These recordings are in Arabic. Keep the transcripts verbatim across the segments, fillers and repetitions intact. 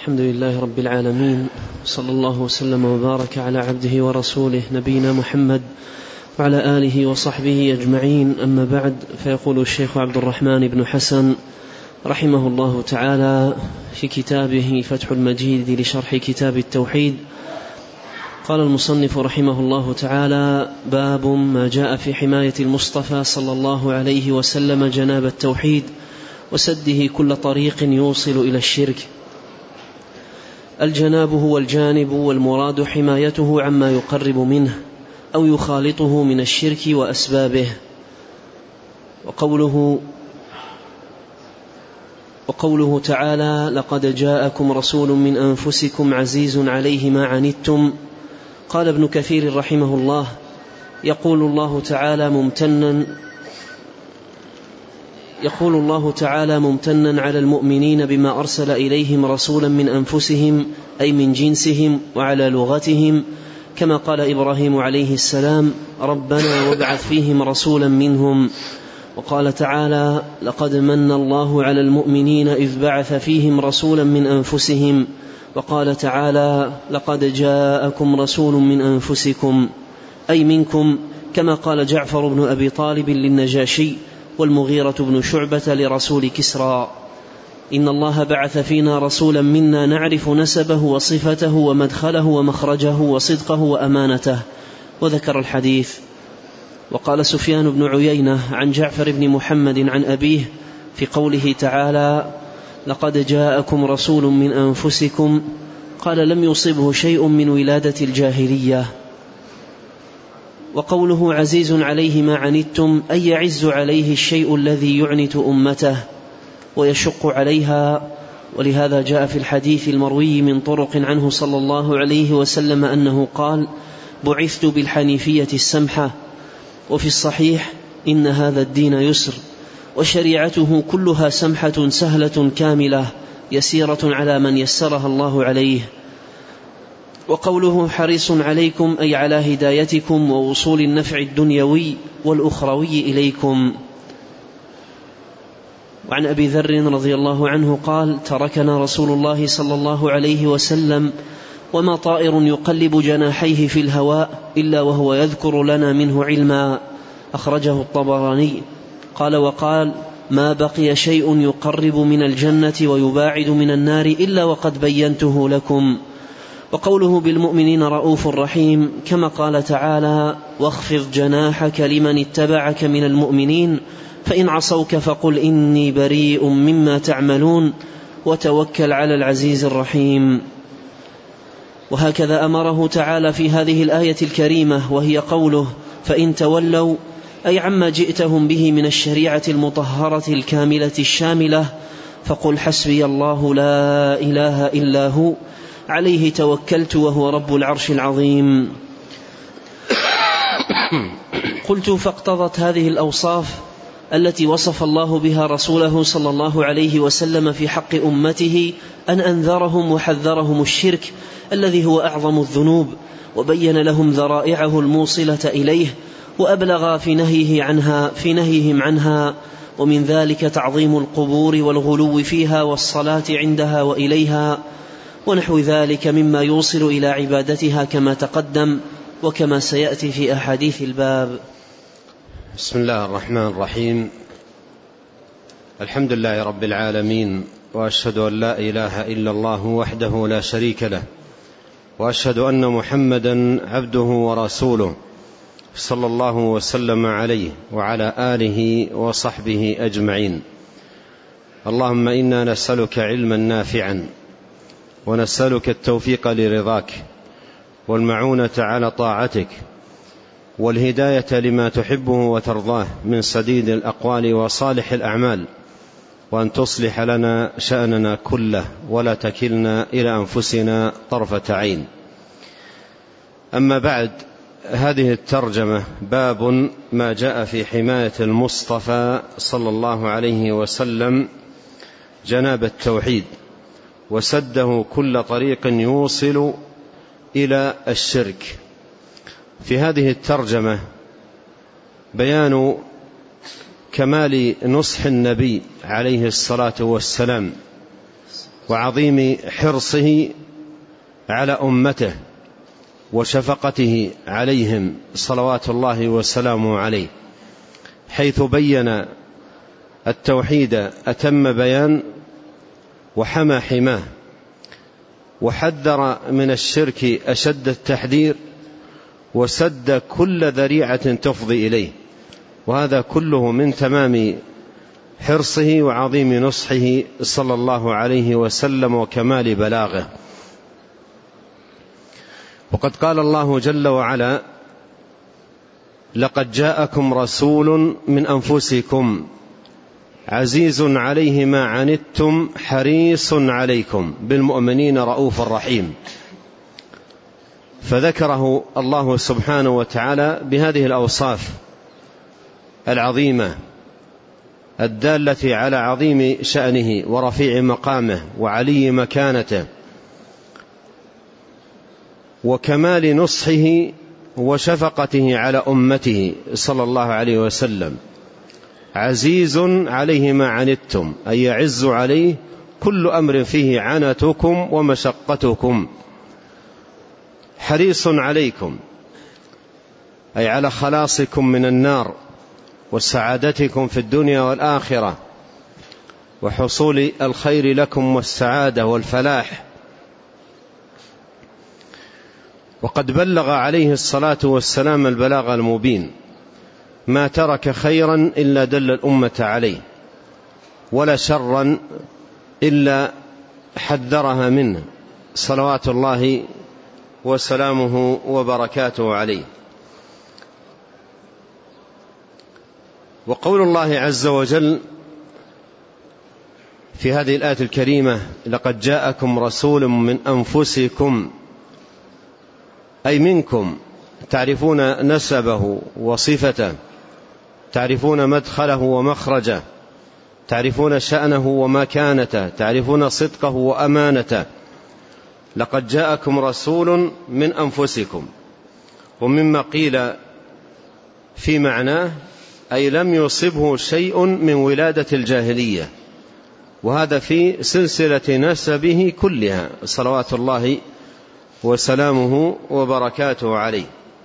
الحمد لله رب العالمين، صلى الله وسلم وبارك على عبده ورسوله نبينا محمد وعلى آله وصحبه أجمعين. أما بعد، فيقول الشيخ عبد الرحمن بن حسن رحمه الله تعالى في كتابه فتح المجيد لشرح كتاب التوحيد، قال المصنف رحمه الله تعالى: باب ما جاء في حماية المصطفى صلى الله عليه وسلم جناب التوحيد وسده كل طريق يوصل إلى الشرك. الجناب هو الجانب، والمراد حمايته عما يقرب منه أو يخالطه من الشرك وأسبابه. وقوله, وقوله تعالى: لقد جاءكم رسول من أنفسكم عزيز عليه ما عنتم. قال ابن كثير رحمه الله: يقول الله تعالى ممتنا يقول الله تعالى ممتنا على المؤمنين بما أرسل إليهم رسولا من أنفسهم، أي من جنسهم وعلى لغتهم، كما قال إبراهيم عليه السلام: ربنا وابعث فيهم رسولا منهم. وقال تعالى: لقد من الله على المؤمنين إذ بعث فيهم رسولا من أنفسهم. وقال تعالى: لقد جاءكم رسول من أنفسكم، أي منكم، كما قال جعفر بن أبي طالب للنجاشي والمغيرة بن شعبة لرسول كسرى: إن الله بعث فينا رسولا منا نعرف نسبه وصفته ومدخله ومخرجه وصدقه وأمانته، وذكر الحديث. وقال سفيان بن عيينة عن جعفر بن محمد عن أبيه في قوله تعالى: لقد جاءكم رسول من أنفسكم، قال: لم يصبه شيء من ولادة الجاهلية. وقوله عزيز عليه ما عنتم، أي يعز عليه الشيء الذي يعنت أمته ويشق عليها. ولهذا جاء في الحديث المروي من طرق عنه صلى الله عليه وسلم أنه قال: بعثت بالحنيفية السمحة. وفي الصحيح: إن هذا الدين يسر، وشريعته كلها سمحة سهلة كاملة يسيرة على من يسرها الله عليه. وقوله حريص عليكم، أي على هدايتكم ووصول النفع الدنيوي والأخروي إليكم. وعن أبي ذر رضي الله عنه قال: تركنا رسول الله صلى الله عليه وسلم وما طائر يقلب جناحيه في الهواء إلا وهو يذكر لنا منه علما، أخرجه الطبراني. قال: وقال: ما بقي شيء يقرب من الجنة ويباعد من النار إلا وقد بينته لكم. وقوله بالمؤمنين رؤوف رحيم، كما قال تعالى: واخفض جناحك لمن اتبعك من المؤمنين فإن عصوك فقل إني بريء مما تعملون وتوكل على العزيز الرحيم. وهكذا أمره تعالى في هذه الآية الكريمة، وهي قوله: فإن تولوا، أي عما جئتهم به من الشريعة المطهرة الكاملة الشاملة، فقل حسبي الله لا إله إلا هو عليه توكلت وهو رب العرش العظيم. قلت: فاقتضت هذه الأوصاف التي وصف الله بها رسوله صلى الله عليه وسلم في حق أمته أن أنذرهم وحذرهم الشرك الذي هو أعظم الذنوب، وبين لهم ذرائعه الموصلة إليه، وأبلغ في نهيه عنها في نهيهم عنها، ومن ذلك تعظيم القبور والغلو فيها والصلاة عندها وإليها ونحو ذلك مما يوصل إلى عبادتها، كما تقدم وكما سيأتي في أحاديث الباب. بسم الله الرحمن الرحيم. الحمد لله رب العالمين، وأشهد أن لا إله إلا الله وحده لا شريك له، وأشهد أن محمدا عبده ورسوله صلى الله وسلم عليه وعلى آله وصحبه أجمعين. اللهم إنا نسألك علما نافعا، ونسألك التوفيق لرضاك، والمعونة على طاعتك، والهداية لما تحبه وترضاه من سديد الأقوال وصالح الأعمال، وأن تصلح لنا شأننا كله ولا تكلنا إلى أنفسنا طرفة عين. أما بعد، هذه الترجمة باب ما جاء في حماية المصطفى صلى الله عليه وسلم جناب التوحيد وسده كل طريق يوصل إلى الشرك. في هذه الترجمة بيان كمال نصح النبي عليه الصلاة والسلام وعظيم حرصه على أمته وشفقته عليهم صلوات الله وسلامه عليه، حيث بين التوحيد أتم بيان وحمى حماه، وحذر من الشرك أشد التحذير، وسد كل ذريعة تفضي إليه، وهذا كله من تمام حرصه وعظيم نصحه صلى الله عليه وسلم وكمال بلاغه. وقد قال الله جل وعلا: لقد جاءكم رسول من أنفسكم عزيز عليه ما عنتم حريص عليكم بالمؤمنين رؤوف رحيم. فذكره الله سبحانه وتعالى بهذه الأوصاف العظيمة الدالة على عظيم شأنه ورفيع مقامه وعلي مكانته وكمال نصحه وشفقته على أمته صلى الله عليه وسلم. عزيز عليه ما عنتم، أي يعز عليه كل أمر فيه عنتكم ومشقتكم. حريص عليكم، أي على خلاصكم من النار وسعادتكم في الدنيا والآخرة وحصول الخير لكم والسعادة والفلاح. وقد بلغ عليه الصلاة والسلام البلاغ المبين، ما ترك خيرا إلا دل الأمة عليه، ولا شرا إلا حذرها منه صلوات الله وسلامه وبركاته عليه. وقول الله عز وجل في هذه الآية الكريمة: لقد جاءكم رسول من أنفسكم، أي منكم، تعرفون نسبه وصفته، تعرفون مدخله ومخرجه، تعرفون شأنه ومكانته، تعرفون صدقه وأمانته. لقد جاءكم رسول من أنفسكم. ومما قيل في معناه أي لم يصبه شيء من ولادة الجاهلية، وهذا في سلسلة نسبه كلها صلوات الله وسلامه وبركاته عليه.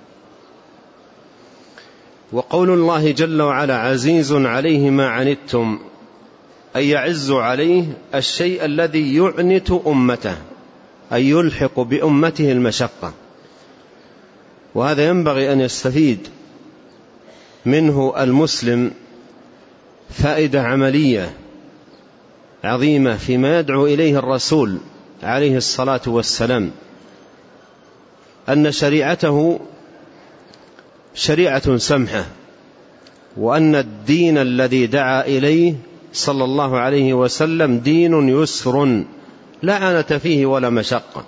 وقول الله جل وعلا: عزيز عليه ما عنتم، أي يعز عليه الشيء الذي يعنت أمته، أي يلحق بأمته المشقة. وهذا ينبغي أن يستفيد منه المسلم فائدة عملية عظيمة فيما يدعو إليه الرسول عليه الصلاة والسلام، أن شريعته شريعة سمحة، وأن الدين الذي دعا إليه صلى الله عليه وسلم دين يسر لا عنة فيه ولا مشقة.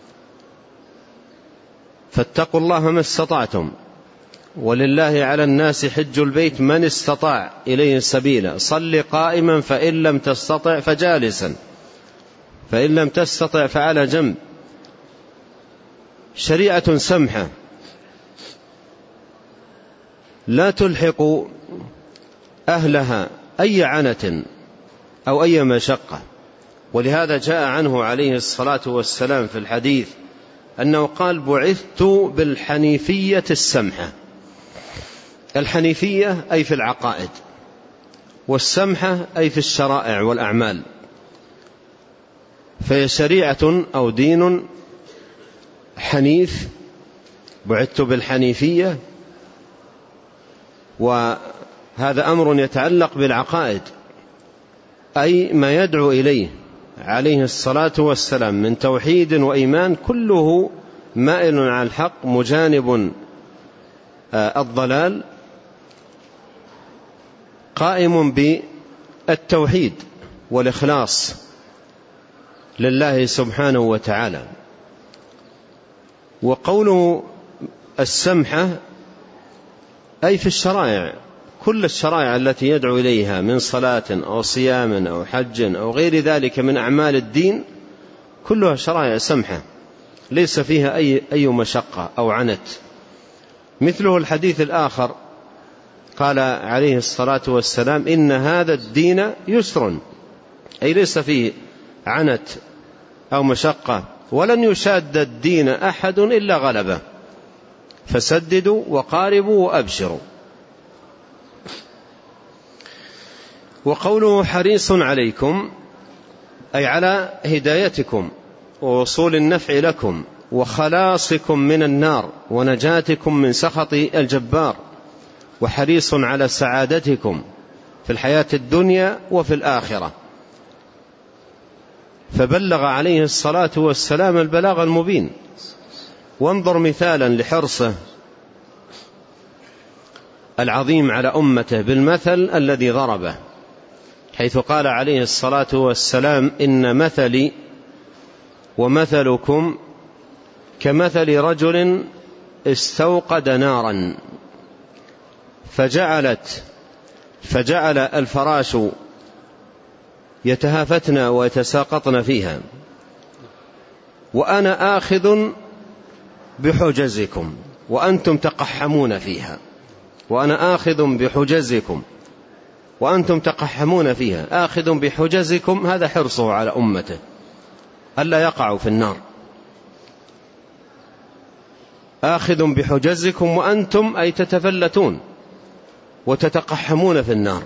فاتقوا الله ما استطعتم، ولله على الناس حج البيت من استطاع إليه سبيلا، صل قائما فإن لم تستطع فجالسا، فإن لم تستطع فعلى جنب. شريعة سمحة لا تلحق أهلها أي عنة أو أي مشقة. ولهذا جاء عنه عليه الصلاة والسلام في الحديث أنه قال: بعثت بالحنيفية السمحة. الحنيفية أي في العقائد، والسمحة أي في الشرائع والأعمال. فهي شريعة أو دين حنيف، بعثت بالحنيفية، وهذا أمر يتعلق بالعقائد، أي ما يدعو إليه عليه الصلاة والسلام من توحيد وإيمان كله مائل على الحق مجانب الضلال، قائم بالتوحيد والإخلاص لله سبحانه وتعالى. وقوله السمحة أي في الشرائع، كل الشرائع التي يدعو إليها من صلاة أو صيام أو حج أو غير ذلك من أعمال الدين كلها شرائع سمحة ليس فيها أي, أي مشقة أو عنت. مثله الحديث الآخر قال عليه الصلاة والسلام: إن هذا الدين يسر، أي ليس فيه عنت أو مشقة، ولن يشاد الدين أحد إلا غلبه، فسددوا وقاربوا وأبشروا. وقوله حريص عليكم أي على هدايتكم ووصول النفع لكم وخلاصكم من النار ونجاتكم من سخط الجبار، وحريص على سعادتكم في الحياة الدنيا وفي الآخرة. فبلغ عليه الصلاة والسلام البلاغ المبين. وانظر مثالا لحرصه العظيم على أمته بالمثل الذي ضربه، حيث قال عليه الصلاة والسلام: إن مثلي ومثلكم كمثل رجل استوقد نارا فجعلت فجعل الفراش يتهافتن ويتساقطن فيها، وأنا آخذ بحجزكم وأنتم تقحمون فيها، وأنا آخذ بحجزكم وأنتم تقحمون فيها. آخذ بحجزكم هذا حرصه على أمته ألا يقعوا في النار. آخذ بحجزكم وأنتم أي تتفلتون وتتقحمون في النار.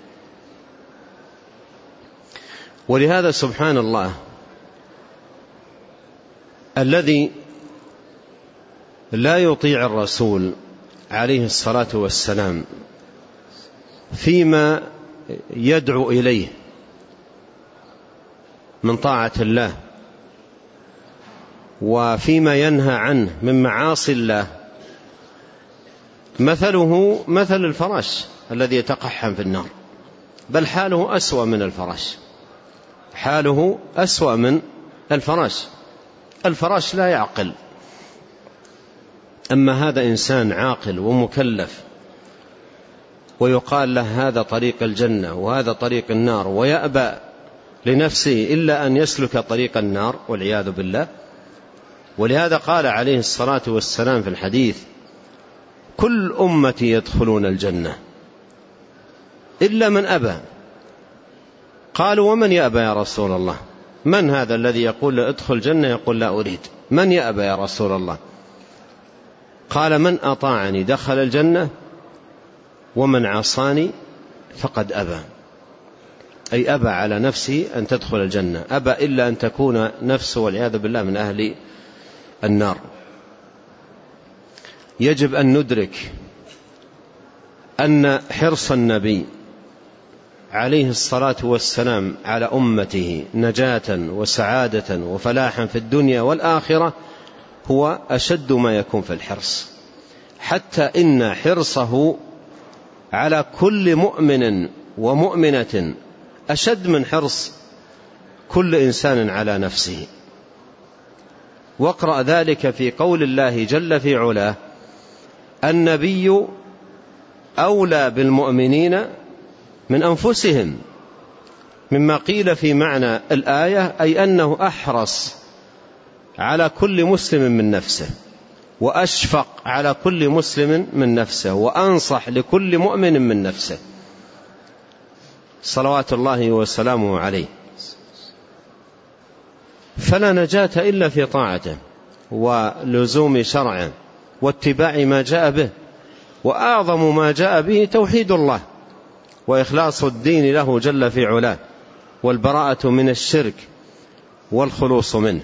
ولهذا سبحان الله الذي لا يطيع الرسول عليه الصلاة والسلام فيما يدعو إليه من طاعة الله وفيما ينهى عنه من معاصي الله، مثله مثل الفراش الذي يتقحم في النار، بل حاله أسوأ من الفراش، حاله أسوأ من الفراش. الفراش لا يعقل، أما هذا إنسان عاقل ومكلف، ويقال له هذا طريق الجنة وهذا طريق النار، ويأبى لنفسه إلا أن يسلك طريق النار والعياذ بالله. ولهذا قال عليه الصلاة والسلام في الحديث: كل أمتي يدخلون الجنة إلا من أبى. قالوا: ومن يأبى يا رسول الله؟ من هذا الذي يقول ادخل الجنة يقول لا أريد؟ من يأبى يا رسول الله؟ قال: من أطاعني دخل الجنة ومن عصاني فقد أبى. أي أبى على نفسه أن تدخل الجنة، أبى إلا أن تكون نفسه والعياذ بالله من أهل النار. يجب أن ندرك أن حرص النبي عليه الصلاة والسلام على أمته نجاة وسعادة وفلاحا في الدنيا والآخرة هو أشد ما يكون في الحرص، حتى إن حرصه على كل مؤمن ومؤمنة أشد من حرص كل إنسان على نفسه. واقرأ ذلك في قول الله جل في علاه: النبي أولى بالمؤمنين من أنفسهم، مما قيل في معنى الآية أي أنه أحرص على كل مسلم من نفسه، وأشفق على كل مسلم من نفسه، وأنصح لكل مؤمن من نفسه صلوات الله وسلامه عليه. فلا نجاة إلا في طاعته ولزوم شرعه واتباع ما جاء به، وأعظم ما جاء به توحيد الله وإخلاص الدين له جل في علاه، والبراءة من الشرك والخلوص منه.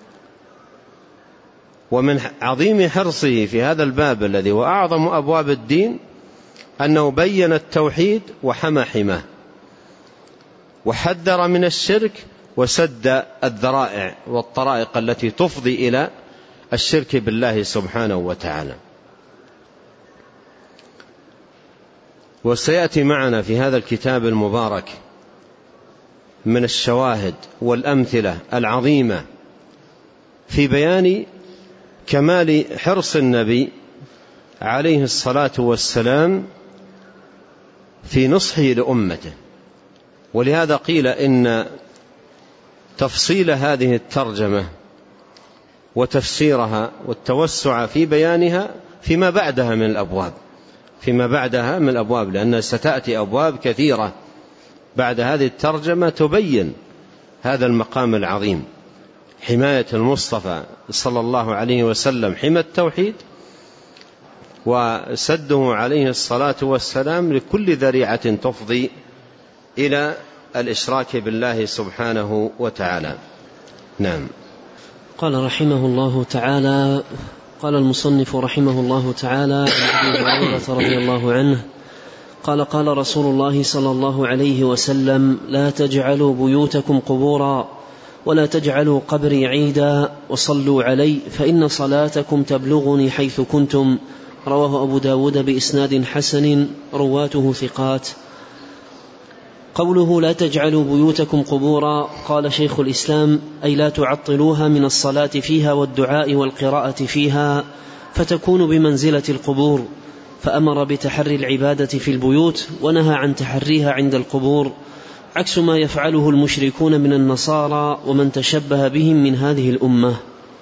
ومن عظيم حرصه في هذا الباب الذي هو أعظم أبواب الدين أنه بين التوحيد وحمى حماه، وحذر من الشرك وسد الذرائع والطرائق التي تفضي إلى الشرك بالله سبحانه وتعالى. وسيأتي معنا في هذا الكتاب المبارك من الشواهد والأمثلة العظيمة في بيان كمال حرص النبي عليه الصلاة والسلام في نصحه لأمته. ولهذا قيل إن تفصيل هذه الترجمة وتفسيرها والتوسع في بيانها فيما بعدها من الأبواب فيما بعدها من الأبواب لأنها ستأتي أبواب كثيرة بعد هذه الترجمة تبين هذا المقام العظيم. حماية المصطفى صلى الله عليه وسلم حمى التوحيد، وسده عليه الصلاة والسلام لكل ذريعة تفضي إلى الإشراك بالله سبحانه وتعالى. نعم. قال رحمه الله تعالى قال المصنف رحمه الله تعالى عن أبي هريرة رضي الله عنه قال قال رسول الله صلى الله عليه وسلم: لا تجعلوا بيوتكم قبورا ولا تجعلوا قبري عيدا وصلوا علي فإن صلاتكم تبلغني حيث كنتم. رواه أبو داود بإسناد حسن رواته ثقات. قوله لا تجعلوا بيوتكم قبورا، قال شيخ الإسلام: أي لا تعطلوها من الصلاة فيها والدعاء والقراءة فيها فتكون بمنزلة القبور، فأمر بتحري العبادة في البيوت ونهى عن تحريها عند القبور، عكس ما يفعله المشركون من النصارى ومن تشبه بهم من هذه الأمة.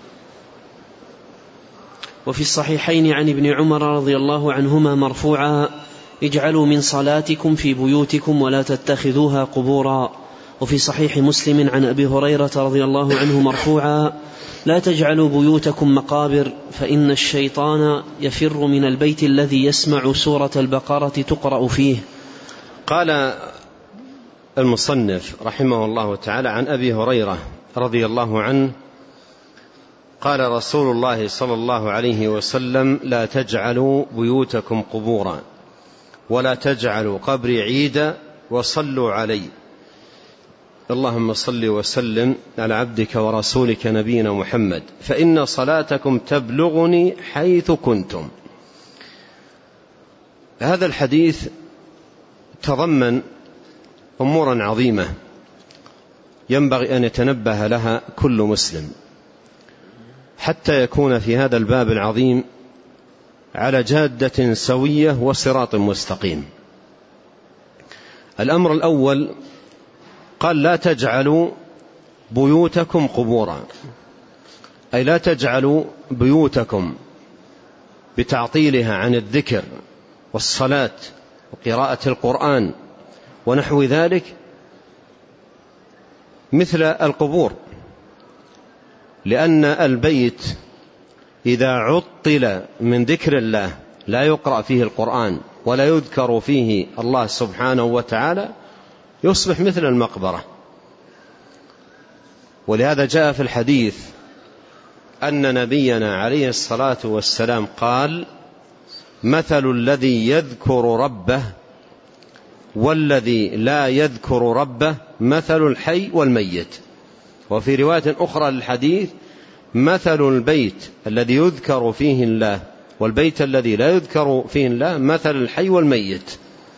وفي الصحيحين عن ابن عمر رضي الله عنهما مرفوعا: اجعلوا من صلاتكم في بيوتكم ولا تتخذوها قبورا. وفي صحيح مسلم عن أبي هريرة رضي الله عنه مرفوعا: لا تجعلوا بيوتكم مقابر فإن الشيطان يفر من البيت الذي يسمع سورة البقرة تقرأ فيه. قال المصنف رحمه الله تعالى عن أبي هريرة رضي الله عنه قال رسول الله صلى الله عليه وسلم: لا تجعلوا بيوتكم قبورا ولا تجعلوا قبري عيدا وصلوا علي. اللهم صل وسلم على عبدك ورسولك نبينا محمد فإن صلاتكم تبلغني حيث كنتم. هذا الحديث تضمن أمورا عظيمة ينبغي أن يتنبه لها كل مسلم حتى يكون في هذا الباب العظيم على جادة سوية وصراط مستقيم. الأمر الأول قال: لا تجعلوا بيوتكم قبورا، أي لا تجعلوا بيوتكم بتعطيلها عن الذكر والصلاة وقراءة القرآن ونحو ذلك مثل القبور، لأن البيت إذا عطل من ذكر الله لا يقرأ فيه القرآن ولا يذكر فيه الله سبحانه وتعالى يصبح مثل المقبرة. ولهذا جاء في الحديث أن نبينا عليه الصلاة والسلام قال: مثل الذي يذكر ربه والذي لا يذكر ربه مثل الحي والميت. وفي رواية أخرى للحديث: مثل البيت الذي يذكر فيه الله والبيت الذي لا يذكر فيه الله مثل الحي والميت.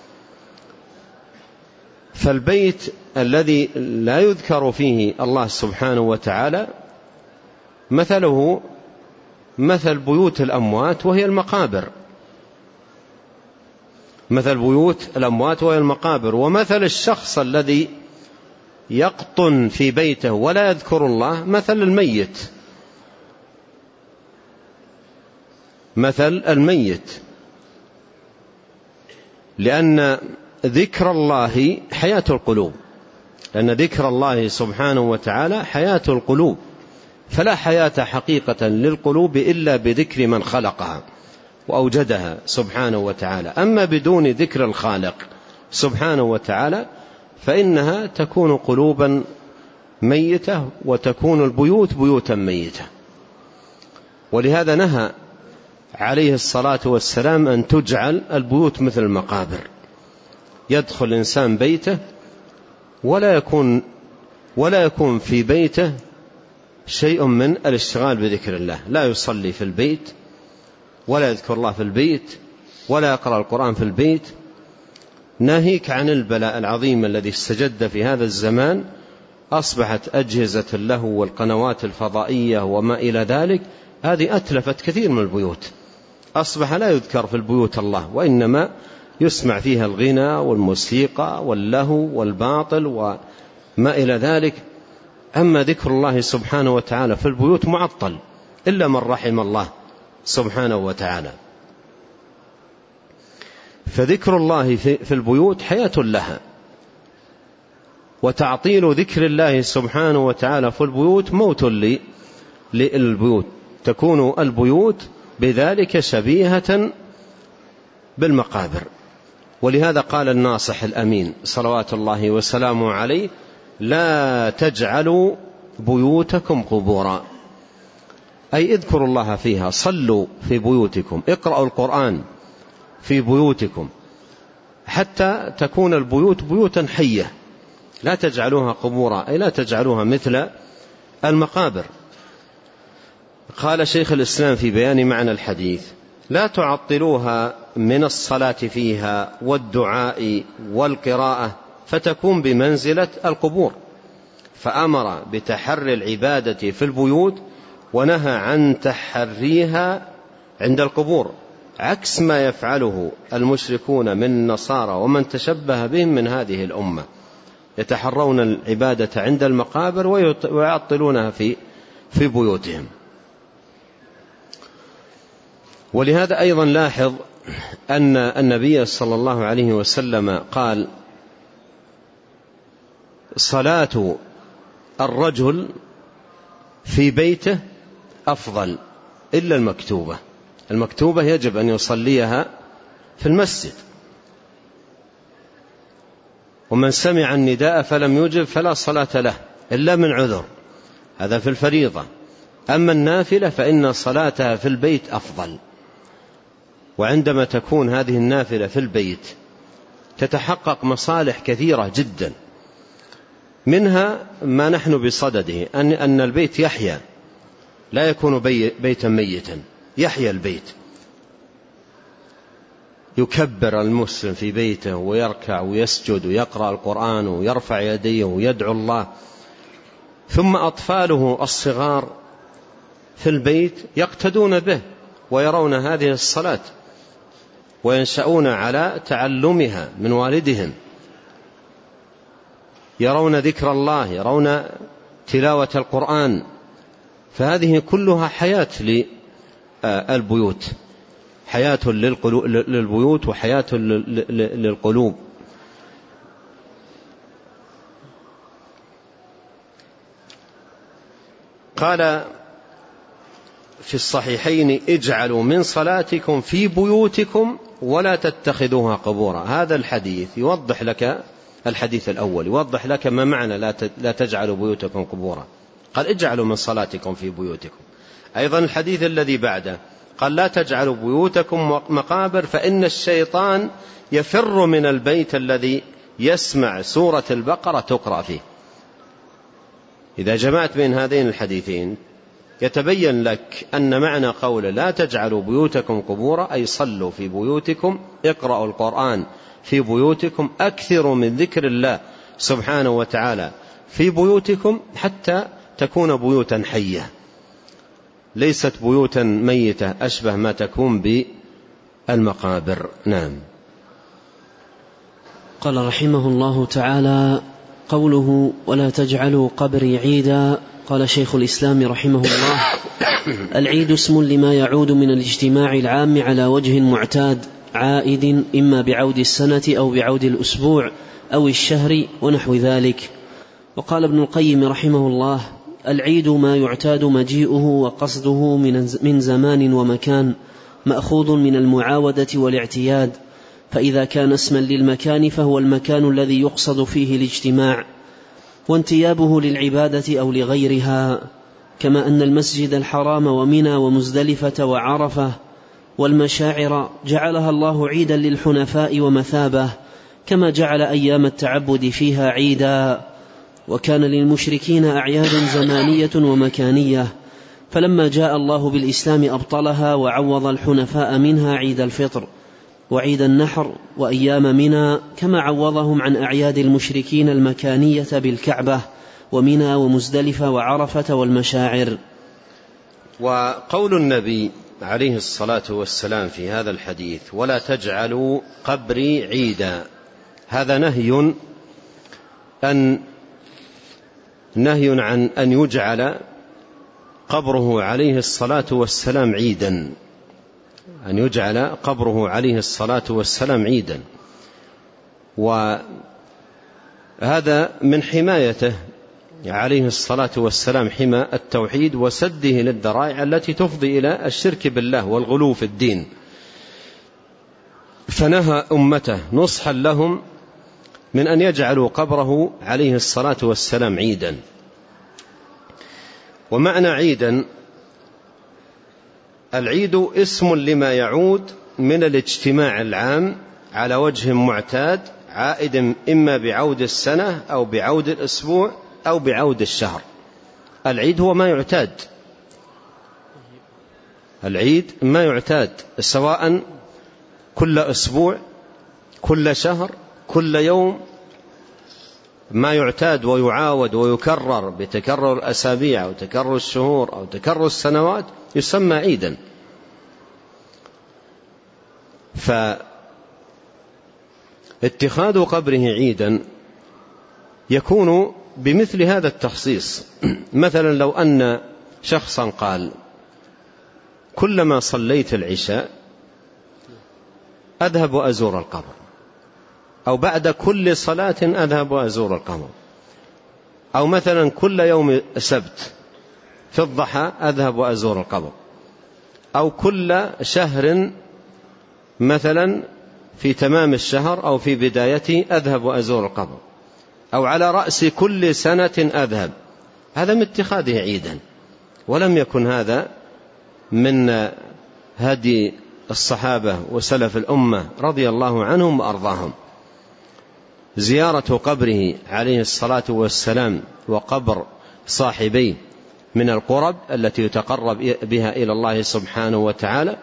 فالبيت الذي لا يذكر فيه الله سبحانه وتعالى مثله مثل بيوت الأموات وهي المقابر، مثل بيوت الأموات وهي المقابر. ومثل الشخص الذي يقطن في بيته ولا يذكر الله مثل الميت، مثل الميت، لأن ذكر الله حياة القلوب، لأن ذكر الله سبحانه وتعالى حياة القلوب، فلا حياة حقيقة للقلوب إلا بذكر من خلقها وأوجدها سبحانه وتعالى. أما بدون ذكر الخالق سبحانه وتعالى فإنها تكون قلوبا ميتة وتكون البيوت بيوتا ميتة. ولهذا نهى عليه الصلاة والسلام أن تجعل البيوت مثل المقابر، يدخل الإنسان بيته ولا يكون ولا يكون في بيته شيء من الاشتغال بذكر الله، لا يصلي في البيت ولا يذكر الله في البيت ولا يقرأ القرآن في البيت. ناهيك عن البلاء العظيم الذي استجد في هذا الزمان، أصبحت أجهزة اللهو والقنوات الفضائية وما إلى ذلك هذه أتلفت كثير من البيوت، أصبح لا يذكر في البيوت الله وإنما يسمع فيها الغنى والموسيقى واللهو والباطل وما إلى ذلك. أما ذكر الله سبحانه وتعالى في البيوت معطل إلا من رحم الله سبحانه وتعالى. فذكر الله في البيوت حياة لها، وتعطيل ذكر الله سبحانه وتعالى في البيوت موت للبيوت، تكون البيوت بذلك شبيهة بالمقابر. ولهذا قال الناصح الأمين صلوات الله وسلامه عليه: لا تجعلوا بيوتكم قبورا، أي اذكروا الله فيها، صلوا في بيوتكم، اقرأوا القرآن في بيوتكم، حتى تكون البيوت بيوتا حية، لا تجعلوها قبورا، أي لا تجعلوها مثل المقابر. قال شيخ الإسلام في بيان معنى الحديث: لا تعطلوها من الصلاة فيها والدعاء والقراءة فتكون بمنزلة القبور، فأمر بتحري العبادة في البيوت ونهى عن تحريها عند القبور، عكس ما يفعله المشركون من النصارى ومن تشبه بهم من هذه الأمة، يتحرون العبادة عند المقابر ويعطلونها في في بيوتهم. ولهذا أيضا لاحظ أن النبي صلى الله عليه وسلم قال: صلاة الرجل في بيته أفضل إلا المكتوبة، المكتوبة يجب أن يصليها في المسجد، ومن سمع النداء فلم يجب فلا صلاة له إلا من عذر، هذا في الفريضة. أما النافلة فإن صلاتها في البيت أفضل. وعندما تكون هذه النافلة في البيت تتحقق مصالح كثيرة جدا، منها ما نحن بصدده، أن أن البيت يحيا، لا يكون بيتا ميتا، يحيا البيت، يكبر المسلم في بيته ويركع ويسجد ويقرأ القرآن ويرفع يديه ويدعو الله. ثم أطفاله الصغار في البيت يقتدون به ويرون هذه الصلاة وينشأون على تعلمها من والدهم، يرون ذكر الله، يرون تلاوة القرآن، فهذه كلها حياة للبيوت، حياة للبيوت وحياة للقلوب. قال في الصحيحين: اجعلوا من صلاتكم في بيوتكم ولا تتخذوها قبورا. هذا الحديث يوضح لك، الحديث الأول يوضح لك ما معنى لا تجعلوا بيوتكم قبورا، قال اجعلوا من صلاتكم في بيوتكم. أيضا الحديث الذي بعده قال: لا تجعلوا بيوتكم مقابر فإن الشيطان يفر من البيت الذي يسمع سورة البقرة تقرأ فيه. إذا جمعت بين هذين الحديثين يتبين لك أن معنى قول لا تجعلوا بيوتكم قبورا أي صلوا في بيوتكم، اقرأوا القرآن في بيوتكم، أكثروا من ذكر الله سبحانه وتعالى في بيوتكم حتى تكون بيوتا حية، ليست بيوتا ميتة أشبه ما تكون بالمقابر. نعم. قال رحمه الله تعالى: قوله ولا تجعلوا قبري عيدا، قال شيخ الإسلام رحمه الله: العيد اسم لما يعود من الاجتماع العام على وجه معتاد عائد، إما بعود السنة أو بعود الأسبوع أو الشهر ونحو ذلك. وقال ابن القيم رحمه الله: العيد ما يعتاد مجيئه وقصده من زمان ومكان، مأخوذ من المعاودة والاعتياد، فإذا كان اسما للمكان فهو المكان الذي يقصد فيه الاجتماع، وانتيابه للعبادة أو لغيرها، كما أن المسجد الحرام ومنى ومزدلفة وعرفة والمشاعر جعلها الله عيدا للحنفاء ومثابة، كما جعل أيام التعبد فيها عيدا. وكان للمشركين أعياد زمانية ومكانية، فلما جاء الله بالإسلام أبطلها وعوض الحنفاء منها عيد الفطر وعيد النحر وأيام منى، كما عوضهم عن أعياد المشركين المكانية بالكعبة ومنى ومزدلفة وعرفة والمشاعر. وقول النبي عليه الصلاة والسلام في هذا الحديث: ولا تجعلوا قبري عيدا، هذا نهي أن نهي عن أن يجعل قبره عليه الصلاة والسلام عيدا، أن يجعل قبره عليه الصلاة والسلام عيدا. هذا من حمايته عليه الصلاة والسلام، حمى التوحيد وسده للذرائع التي تفضي إلى الشرك بالله والغلو في الدين. فنهى أمته نصحا لهم من أن يجعلوا قبره عليه الصلاة والسلام عيدا. ومعنى عيدا، العيد اسم لما يعود من الاجتماع العام على وجه معتاد، عائد إما بعود السنة أو بعود الأسبوع أو بعود الشهر. العيد هو ما يعتاد، العيد ما يعتاد، سواء كل أسبوع، كل شهر، كل يوم، ما يعتاد ويعاود ويكرر بتكرر الأسابيع أو تكرر الشهور أو تكرر السنوات يسمى عيدا. فاتخاذ قبره عيدا يكون بمثل هذا التخصيص. مثلا لو أن شخصا قال كلما صليت العشاء أذهب وأزور القبر، أو بعد كل صلاة أذهب وأزور القبر، أو مثلا كل يوم سبت في الضحى أذهب وأزور القبر، أو كل شهر مثلا في تمام الشهر أو في بدايته أذهب وأزور القبر، أو على رأس كل سنة أذهب، هذا من اتخاذه عيدا. ولم يكن هذا من هدي الصحابة وسلف الأمة رضي الله عنهم وأرضاهم. زيارة قبره عليه الصلاة والسلام وقبر صاحبيه من القرب التي يتقرب بها إلى الله سبحانه وتعالى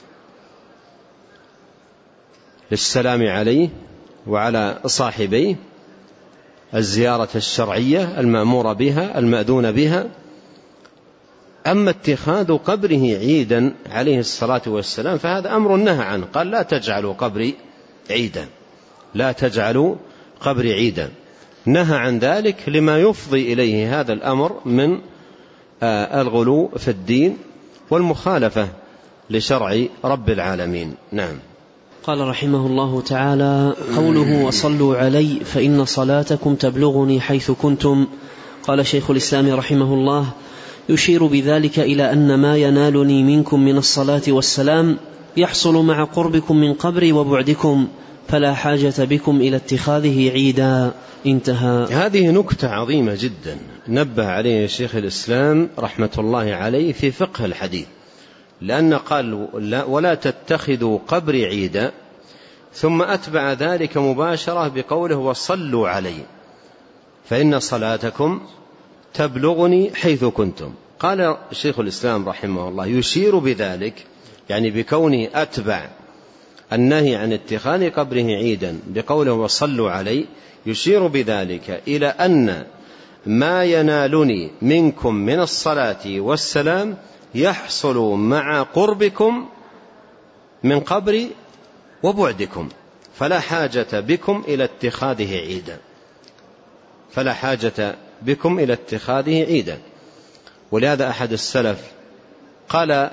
للسلام عليه وعلى صاحبيه، الزيارة الشرعية المأمورة بها المأذون بها. أما اتخاذ قبره عيدا عليه الصلاة والسلام فهذا أمر نهى عنه، قال لا تجعلوا قبري عيدا، لا تجعلوا قبري عيدا، نهى عن ذلك لما يفضي إليه هذا الأمر من الغلو في الدين والمخالفة لشرع رب العالمين. نعم. قال رحمه الله تعالى: قوله وصلوا علي فإن صلاتكم تبلغني حيث كنتم. قال شيخ الإسلام رحمه الله: يشير بذلك إلى أن ما ينالني منكم من الصلاة والسلام يحصل مع قربكم من قبري وبعدكم، فلا حاجة بكم إلى اتخاذه عيدا. انتهى. هذه نكتة عظيمة جدا نبه عليه شيخ الإسلام رحمة الله عليه في فقه الحديث، لأن قال ولا تتخذوا قبري عيدا، ثم أتبع ذلك مباشرة بقوله وصلوا علي فإن صلاتكم تبلغني حيث كنتم. قال شيخ الإسلام رحمه الله يشير بذلك، يعني بكونه أتبع النهي عن اتخاذ قبره عيدا بقوله وصلوا علي، يشير بذلك إلى أن ما ينالني منكم من الصلاة والسلام يحصل مع قربكم من قبري وبعدكم، فلا حاجة بكم إلى اتخاذه عيدا، فلا حاجة بكم إلى اتخاذه عيدا. ولهذا أحد السلف قال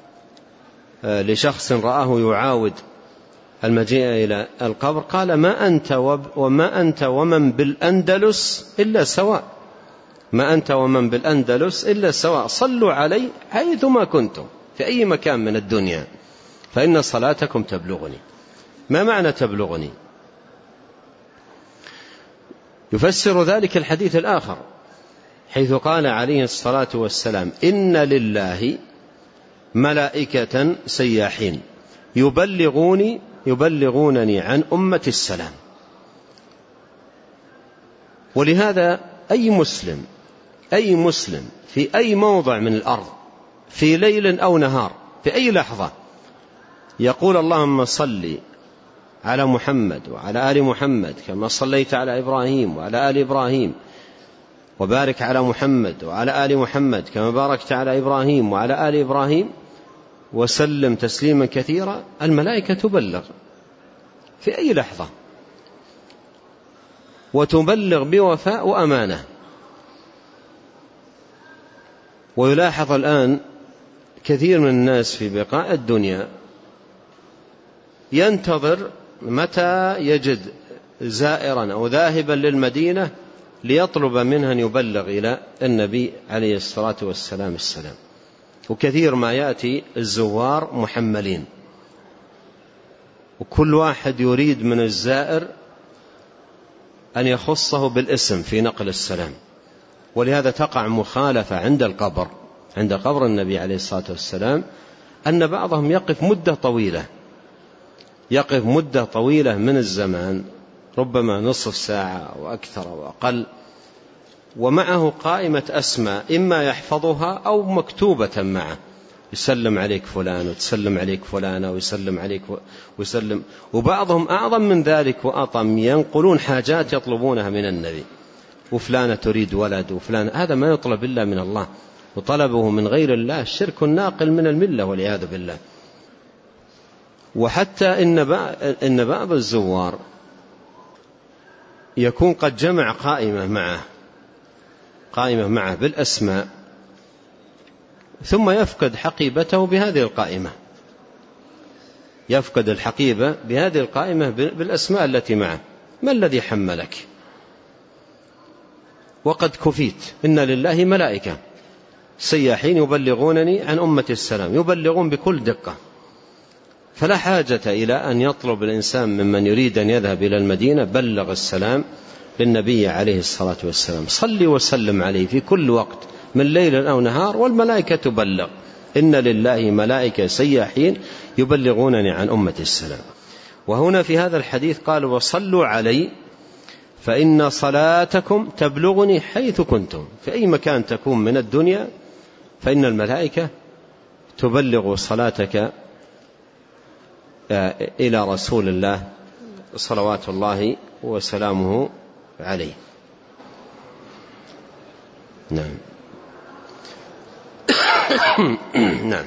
لشخص رآه يعاود المجيء إلى القبر، قال ما أنت وما أنت ومن بالأندلس إلا سواء، ما أنت ومن بالأندلس إلا سواء، صلوا علي حيثما كنتم في أي مكان من الدنيا فإن صلاتكم تبلغني. ما معنى تبلغني؟ يفسر ذلك الحديث الآخر حيث قال عليه الصلاة والسلام إن لله ملائكة سياحين يبلغوني يبلغونني عن أمة السلام. ولهذا أي مسلم أي مسلم في أي موضع من الأرض في ليل أو نهار في أي لحظة يقول اللهم صل على محمد وعلى آل محمد كما صليت على إبراهيم وعلى آل إبراهيم، وبارك على محمد وعلى آل محمد كما باركت على إبراهيم وعلى آل إبراهيم، وسلم تسليما كثيرا، الملائكة تبلغ في أي لحظة وتبلغ بوفاء وأمانة. ويلاحظ الآن كثير من الناس في بقاء الدنيا ينتظر متى يجد زائرا أو ذاهبا للمدينة ليطلب منه أن يبلغ إلى النبي عليه الصلاة والسلام السلام. وكثير ما يأتي الزوار محملين، وكل واحد يريد من الزائر أن يخصه بالاسم في نقل السلام، ولهذا تقع مخالفة عند القبر عند قبر النبي عليه الصلاة والسلام، أن بعضهم يقف مدة طويلة يقف مدة طويلة من الزمان، ربما نصف ساعة أو أكثر أو أقل، ومعه قائمة أسماء إما يحفظها أو مكتوبة معه، يسلم عليك فلان وتسلم عليك فلانة ويسلم عليك ويسلم. وبعضهم أعظم من ذلك وأطم، ينقلون حاجات يطلبونها من النبي، وفلانة تريد ولد وفلان، هذا ما يطلب إلا من الله، وطلبه من غير الله شرك ناقل من الملة والعياذ بالله. وحتى إن بعض الزوار يكون قد جمع قائمة معه قائمة معه بالأسماء، ثم يفقد حقيبته بهذه القائمة يفقد الحقيبة بهذه القائمة بالأسماء التي معه. ما الذي حملك؟ وقد كفيت، إن لله ملائكة سياحين يبلغونني عن أمة السلام، يبلغون بكل دقة، فلا حاجة إلى أن يطلب الإنسان ممن يريد أن يذهب إلى المدينة بلغ السلام للنبي عليه الصلاة والسلام، صلي وسلم عليه في كل وقت من ليل أو نهار، والملائكة تبلغ، إن لله ملائكة سياحين يبلغونني عن أمة السلام. وهنا في هذا الحديث قال وصلوا علي فإن صلاتكم تبلغني حيث كنتم، في أي مكان تكون من الدنيا فإن الملائكة تبلغ صلاتك إلى رسول الله صلوات الله وسلامه عليه. نعم. نعم.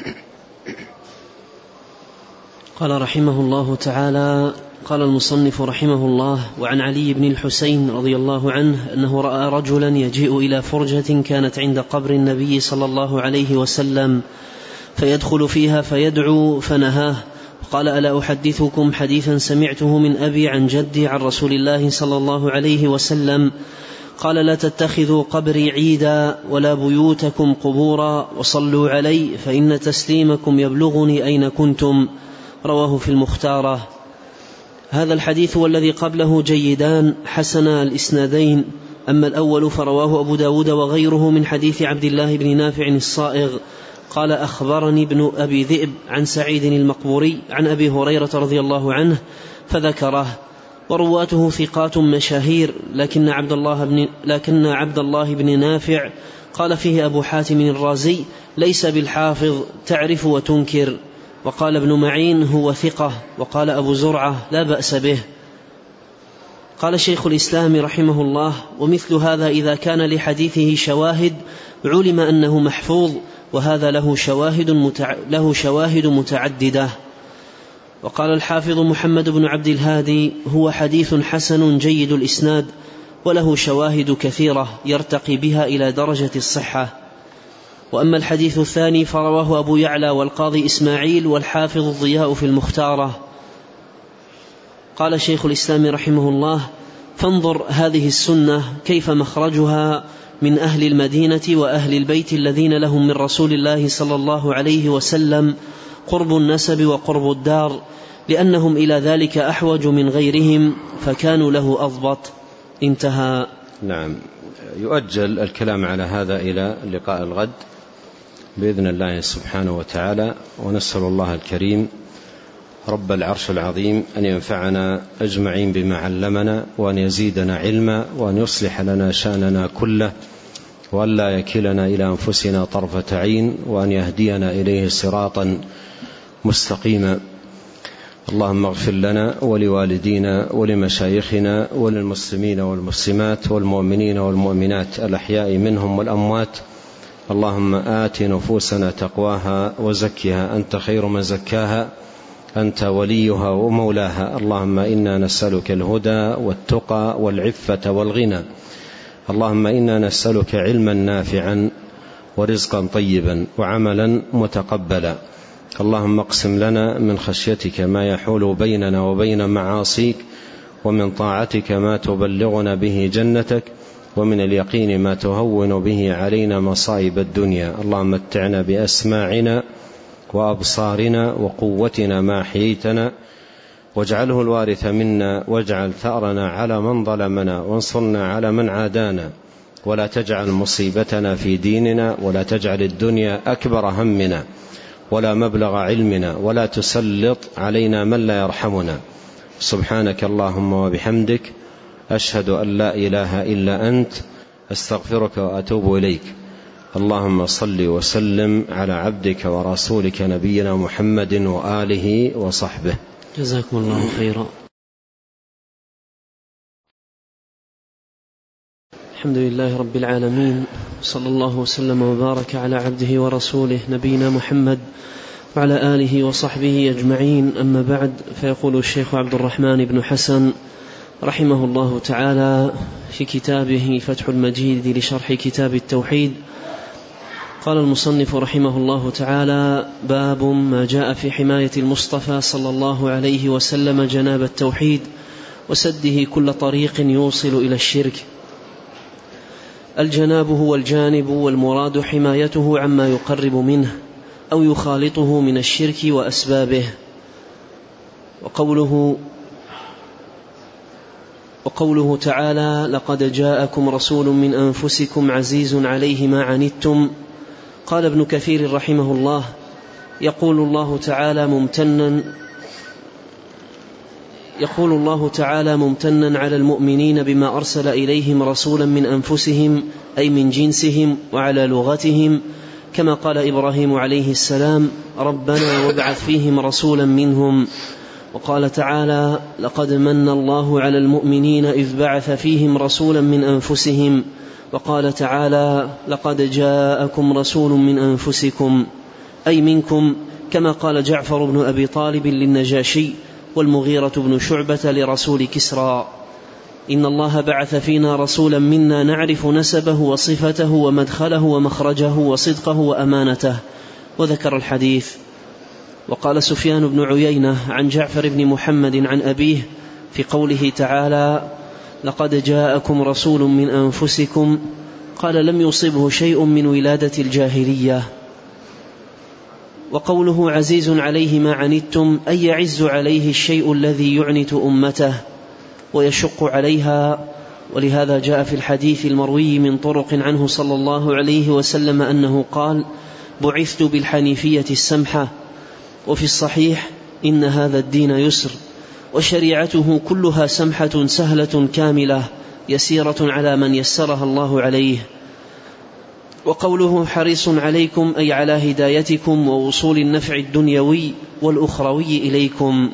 قال رحمه الله تعالى: قال المصنف رحمه الله: وعن علي بن الحسين رضي الله عنه أنه رأى رجلا يجيء إلى فرجة كانت عند قبر النبي صلى الله عليه وسلم فيدخل فيها فيدعو فنهاه، قال: ألا أحدثكم حديثا سمعته من أبي عن جدي عن رسول الله صلى الله عليه وسلم قال: لا تتخذوا قبري عيدا ولا بيوتكم قبورا، وصلوا علي فإن تسليمكم يبلغني أين كنتم. رواه في المختارة. هذا الحديث والذي قبله جيدان حسن الإسنادين، أما الأول فرواه أبو داود وغيره من حديث عبد الله بن نافع الصائغ قال: أخبرني ابن أبي ذئب عن سعيد المقبوري عن أبي هريرة رضي الله عنه فذكره، ورواته ثقات مشاهير، لكن عبد الله بن, لكن عبد الله بن نافع قال فيه أبو حاتم الرازي: ليس بالحافظ، تعرف وتنكر. وقال ابن معين: هو ثقة. وقال أبو زرعة: لا بأس به. قال شيخ الإسلام رحمه الله: ومثل هذا إذا كان لحديثه شواهد علم أنه محفوظ، وهذا له شواهد, متع... له شواهد متعددة. وقال الحافظ محمد بن عبد الهادي: هو حديث حسن جيد الإسناد، وله شواهد كثيرة يرتقي بها إلى درجة الصحة. وأما الحديث الثاني فرواه أبو يعلى والقاضي إسماعيل والحافظ الضياء في المختارة. قال شيخ الإسلام رحمه الله: فانظر هذه السنة كيف مخرجها من أهل المدينة وأهل البيت الذين لهم من رسول الله صلى الله عليه وسلم قرب النسب وقرب الدار، لأنهم إلى ذلك أحوج من غيرهم، فكانوا له أضبط. انتهى. نعم. يؤجل الكلام على هذا إلى لقاء الغد بإذن الله سبحانه وتعالى، ونسأل الله الكريم رب العرش العظيم أن ينفعنا أجمعين بما علمنا، وأن يزيدنا علما، وأن يصلح لنا شأننا كله، وأن لا يكلنا إلى أنفسنا طرفة عين، وأن يهدينا إليه صراطا مستقيما. اللهم اغفر لنا ولوالدينا ولمشايخنا وللمسلمين والمسلمات والمؤمنين والمؤمنات الأحياء منهم والأموات. اللهم آت نفوسنا تقواها وزكها أنت خير من زكاها، أنت وليها ومولاها. اللهم إنا نسألك الهدى والتقى والعفة والغنى. اللهم إنا نسألك علما نافعا ورزقا طيبا وعملا متقبلا. اللهم اقسم لنا من خشيتك ما يحول بيننا وبين معاصيك، ومن طاعتك ما تبلغنا به جنتك، ومن اليقين ما تهون به علينا مصائب الدنيا. اللهم متعنا بأسماعنا وأبصارنا وقوتنا ما أحييتنا، واجعله الوارث منا، واجعل ثأرنا على من ظلمنا، وانصرنا على من عادانا، ولا تجعل مصيبتنا في ديننا، ولا تجعل الدنيا أكبر همنا ولا مبلغ علمنا، ولا تسلط علينا من لا يرحمنا. سبحانك اللهم وبحمدك، أشهد أن لا إله إلا أنت، أستغفرك وأتوب إليك. اللهم صل وسلم على عبدك ورسولك نبينا محمد وآله وصحبه. جزاكم الله خيرا. الحمد لله رب العالمين، صلى الله وسلم وبارك على عبده ورسوله نبينا محمد وعلى آله وصحبه أجمعين. أما بعد، فيقول الشيخ عبد الرحمن بن حسن رحمه الله تعالى في كتابه فتح المجيد لشرح كتاب التوحيد، قال المصنف رحمه الله تعالى: باب ما جاء في حماية المصطفى صلى الله عليه وسلم جناب التوحيد وسده كل طريق يوصل إلى الشرك. الجناب هو الجانب، والمراد حمايته عما يقرب منه أو يخالطه من الشرك وأسبابه. وقوله وقوله تعالى: لقد جاءكم رسول من أنفسكم عزيز عليه ما عنتم. قال ابن كثير رحمه الله: يقول الله تعالى ممتنا يقول الله تعالى ممتنا على المؤمنين بما أرسل إليهم رسولا من أنفسهم، أي من جنسهم وعلى لغتهم، كما قال إبراهيم عليه السلام: ربنا وابعث فيهم رسولا منهم. وقال تعالى: لقد من الله على المؤمنين إذ بعث فيهم رسولا من أنفسهم. وقال تعالى: لقد جاءكم رسول من أنفسكم، أي منكم، كما قال جعفر بن أبي طالب للنجاشي والمغيرة بن شعبة لرسول كسرى: إن الله بعث فينا رسولا منا نعرف نسبه وصفته ومدخله ومخرجه وصدقه وأمانته، وذكر الحديث. وقال سفيان بن عيينة عن جعفر بن محمد عن أبيه في قوله تعالى: لقد جاءكم رسول من أنفسكم، قال: لم يصبه شيء من ولادة الجاهلية. وقوله عزيز عليه ما عنتم، أي يعز عليه الشيء الذي يعنت أمته ويشق عليها. ولهذا جاء في الحديث المروي من طرق عنه صلى الله عليه وسلم أنه قال: بعثت بالحنيفية السمحة. وفي الصحيح: إن هذا الدين يسر، وشريعته كلها سمحة سهلة كاملة يسيرة على من يسرها الله عليه. وقوله حريص عليكم، أي على هدايتكم ووصول النفع الدنيوي والأخروي إليكم.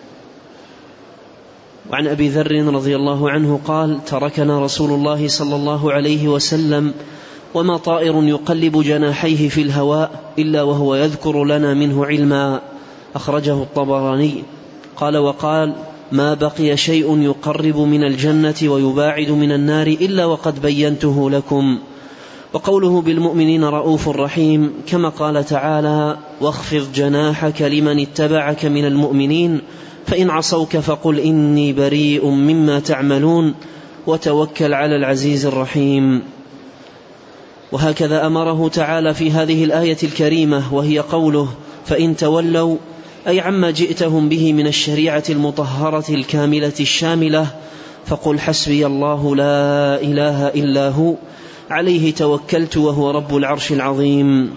وعن أبي ذر رضي الله عنه قال: تركنا رسول الله صلى الله عليه وسلم وما طائر يقلب جناحيه في الهواء إلا وهو يذكر لنا منه علما. أخرجه الطبراني. قال: وقال: ما بقي شيء يقرب من الجنة ويباعد من النار إلا وقد بينته لكم. وقوله بالمؤمنين رؤوف رحيم، كما قال تعالى: واخفض جناحك لمن اتبعك من المؤمنين فإن عصوك فقل إني بريء مما تعملون وتوكل على العزيز الرحيم. وهكذا أمره تعالى في هذه الآية الكريمة، وهي قوله: فإن تولوا، أي عما جئتهم به من الشريعة المطهرة الكاملة الشاملة، فقل حسبي الله لا إله إلا هو عليه توكلت وهو رب العرش العظيم.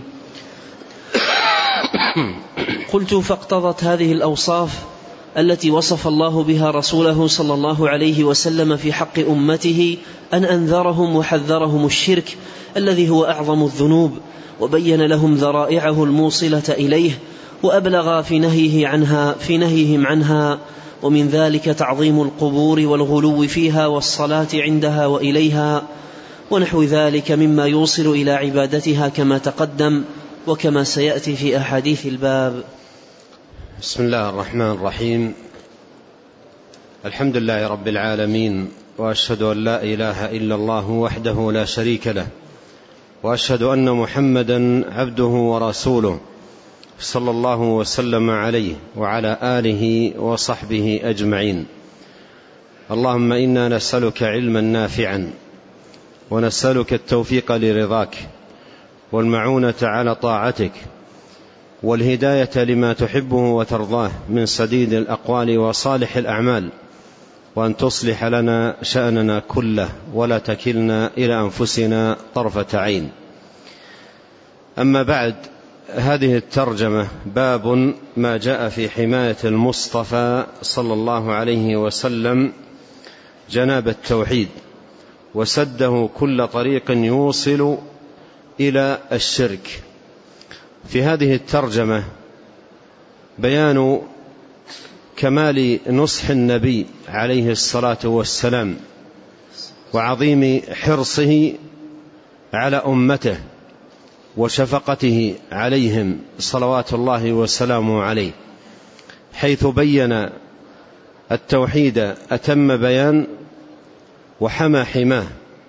قلت: فاقتضت هذه الأوصاف التي وصف الله بها رسوله صلى الله عليه وسلم في حق أمته أن أنذرهم وحذرهم الشرك الذي هو أعظم الذنوب، وبين لهم ذرائعه الموصلة إليه، وأبلغ في نهيه عنها في نهيهم عنها، ومن ذلك تعظيم القبور والغلو فيها والصلاة عندها وإليها ونحو ذلك مما يوصل إلى عبادتها كما تقدم وكما سيأتي في أحاديث الباب. بسم الله الرحمن الرحيم. الحمد لله رب العالمين، وأشهد أن لا إله إلا الله وحده لا شريك له، وأشهد أن محمدا عبده ورسوله صلى الله وسلم عليه وعلى آله وصحبه أجمعين. اللهم إنا نسألك علما نافعا ونسألك التوفيق لرضاك والمعونة على طاعتك والهداية لما تحبه وترضاه من سديد الأقوال وصالح الأعمال، وأن تصلح لنا شأننا كله ولا تكلنا إلى أنفسنا طرفة عين. أما بعد، هذه الترجمة باب ما جاء في حماية المصطفى صلى الله عليه وسلم جناب التوحيد وسده كل طريق يوصل إلى الشرك. في هذه الترجمة بيان كمال نصح النبي عليه الصلاة والسلام وعظيم حرصه على أمته وشفقته عليهم صلوات الله وسلامه عليه، حيث بين التوحيد أتم بيان وحمى حماه،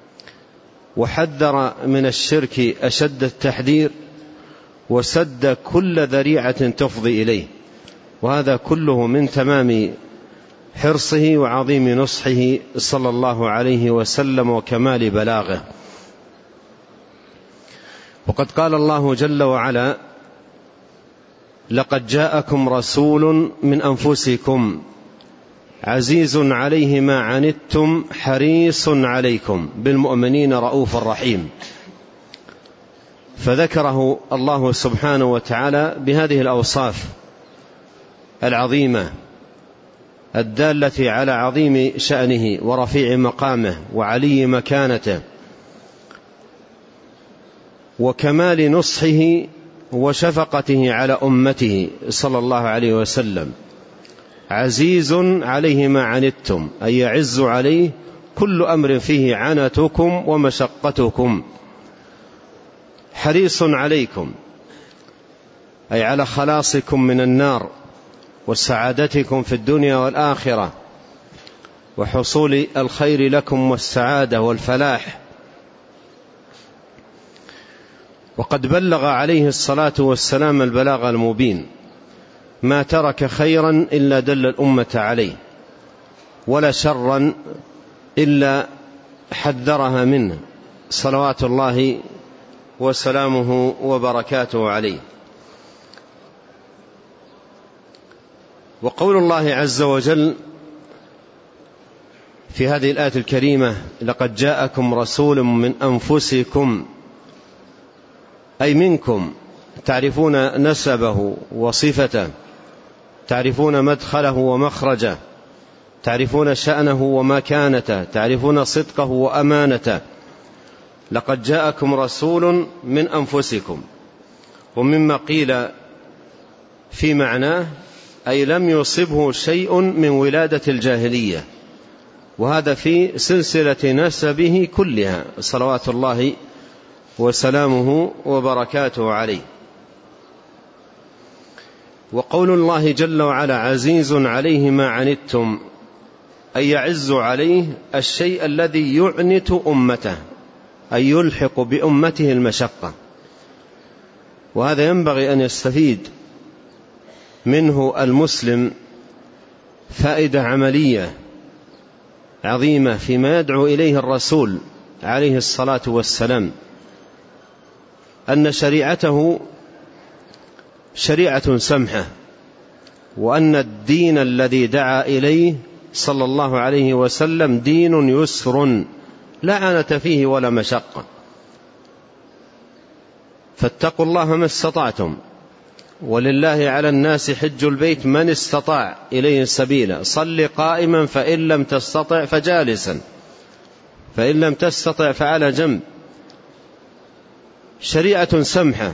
وحذر من الشرك أشد التحذير، وسد كل ذريعة تفضي إليه، وهذا كله من تمام حرصه وعظيم نصحه صلى الله عليه وسلم وكمال بلاغه. وقد قال الله جل وعلا: لقد جاءكم رسول من أنفسكم عزيز عليه ما عنتم حريص عليكم بالمؤمنين رؤوف رحيم. فذكره الله سبحانه وتعالى بهذه الأوصاف العظيمة الدالة على عظيم شأنه ورفيع مقامه وعلي مكانته وكمال نصحه وشفقته على أمته صلى الله عليه وسلم. عزيز عليه ما عنتم، أي يعز عليه كل أمر فيه عنتكم ومشقتكم. حريص عليكم، أي على خلاصكم من النار وسعادتكم في الدنيا والآخرة وحصول الخير لكم والسعادة والفلاح. وقد بلغ عليه الصلاة والسلام البلاغ المبين، ما ترك خيرا إلا دل الأمة عليه، ولا شرا إلا حذرها منه صلوات الله وسلامه وبركاته عليه. وقول الله عز وجل في هذه الآية الكريمة: لقد جاءكم رسول من أنفسكم، أي منكم، تعرفون نسبه وصفته، تعرفون مدخله ومخرجه، تعرفون شأنه ومكانته، تعرفون صدقه وأمانته. لقد جاءكم رسول من أنفسكم، ومما قيل في معناه أي لم يصبه شيء من ولادة الجاهلية، وهذا في سلسلة نسبه كلها صلوات الله وسلامه وبركاته عليه. وقول الله جل وعلا: عزيز عليه ما عنتم، أي يعز عليه الشيء الذي يعنت أمته، أي يلحق بأمته المشقة. وهذا ينبغي أن يستفيد منه المسلم فائدة عملية عظيمة فيما يدعو إليه الرسول عليه الصلاة والسلام، أن شريعته شريعة سمحة، وأن الدين الذي دعا إليه صلى الله عليه وسلم دين يسر لا عنة فيه ولا مشقة. فاتقوا الله ما استطعتم، ولله على الناس حج البيت من استطاع إليه سبيلا، صل قائما فإن لم تستطع فجالسا، فإن لم تستطع فعلى جنب. شريعة سمحة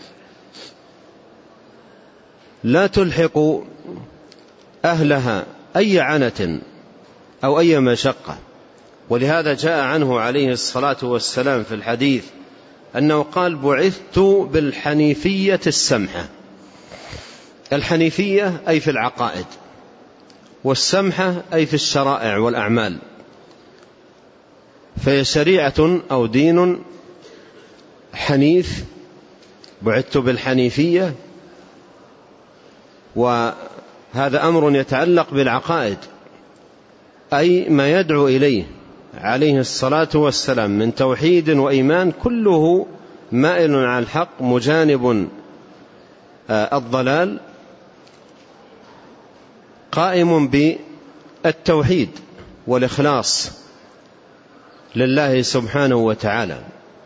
لا تلحق أهلها أي عنة أو أي مشقة. ولهذا جاء عنه عليه الصلاة والسلام في الحديث أنه قال: بعثت بالحنيفية السمحة. الحنيفية أي في العقائد، والسمحة أي في الشرائع والأعمال. فهي شريعة أو دين حنيف، بعثت بالحنيفية، وهذا أمر يتعلق بالعقائد، أي ما يدعو إليه عليه الصلاة والسلام من توحيد وإيمان كله مائل على الحق مجانب الضلال، قائم بالتوحيد والإخلاص لله سبحانه وتعالى.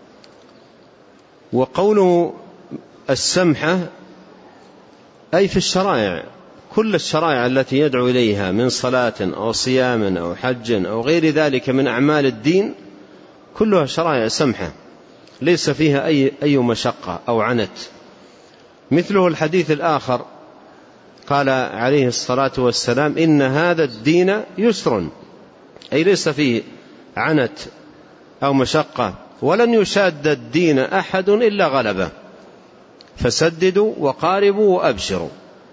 وقوله السمحة أي في الشرائع، كل الشرائع التي يدعو إليها من صلاة أو صيام أو حج أو غير ذلك من أعمال الدين كلها شرائع سمحة ليس فيها أي, أي مشقة أو عنت. مثله الحديث الآخر قال عليه الصلاة والسلام إن هذا الدين يسر، أي ليس فيه عنت أو مشقة، ولن يشاد الدين أحد إلا غلبه، فسددوا وقاربوا وأبشروا.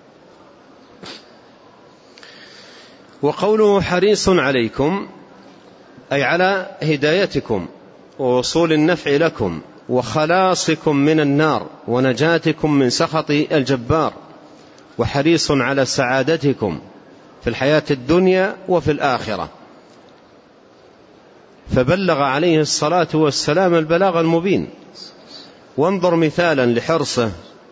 وقوله حريص عليكم أي على هدايتكم ووصول النفع لكم وخلاصكم من النار ونجاتكم من سخط الجبار، وحريص على سعادتكم في الحياة الدنيا وفي الآخرة. فبلغ عليه الصلاة والسلام البلاغ المبين. وانظر مثالا لحرصه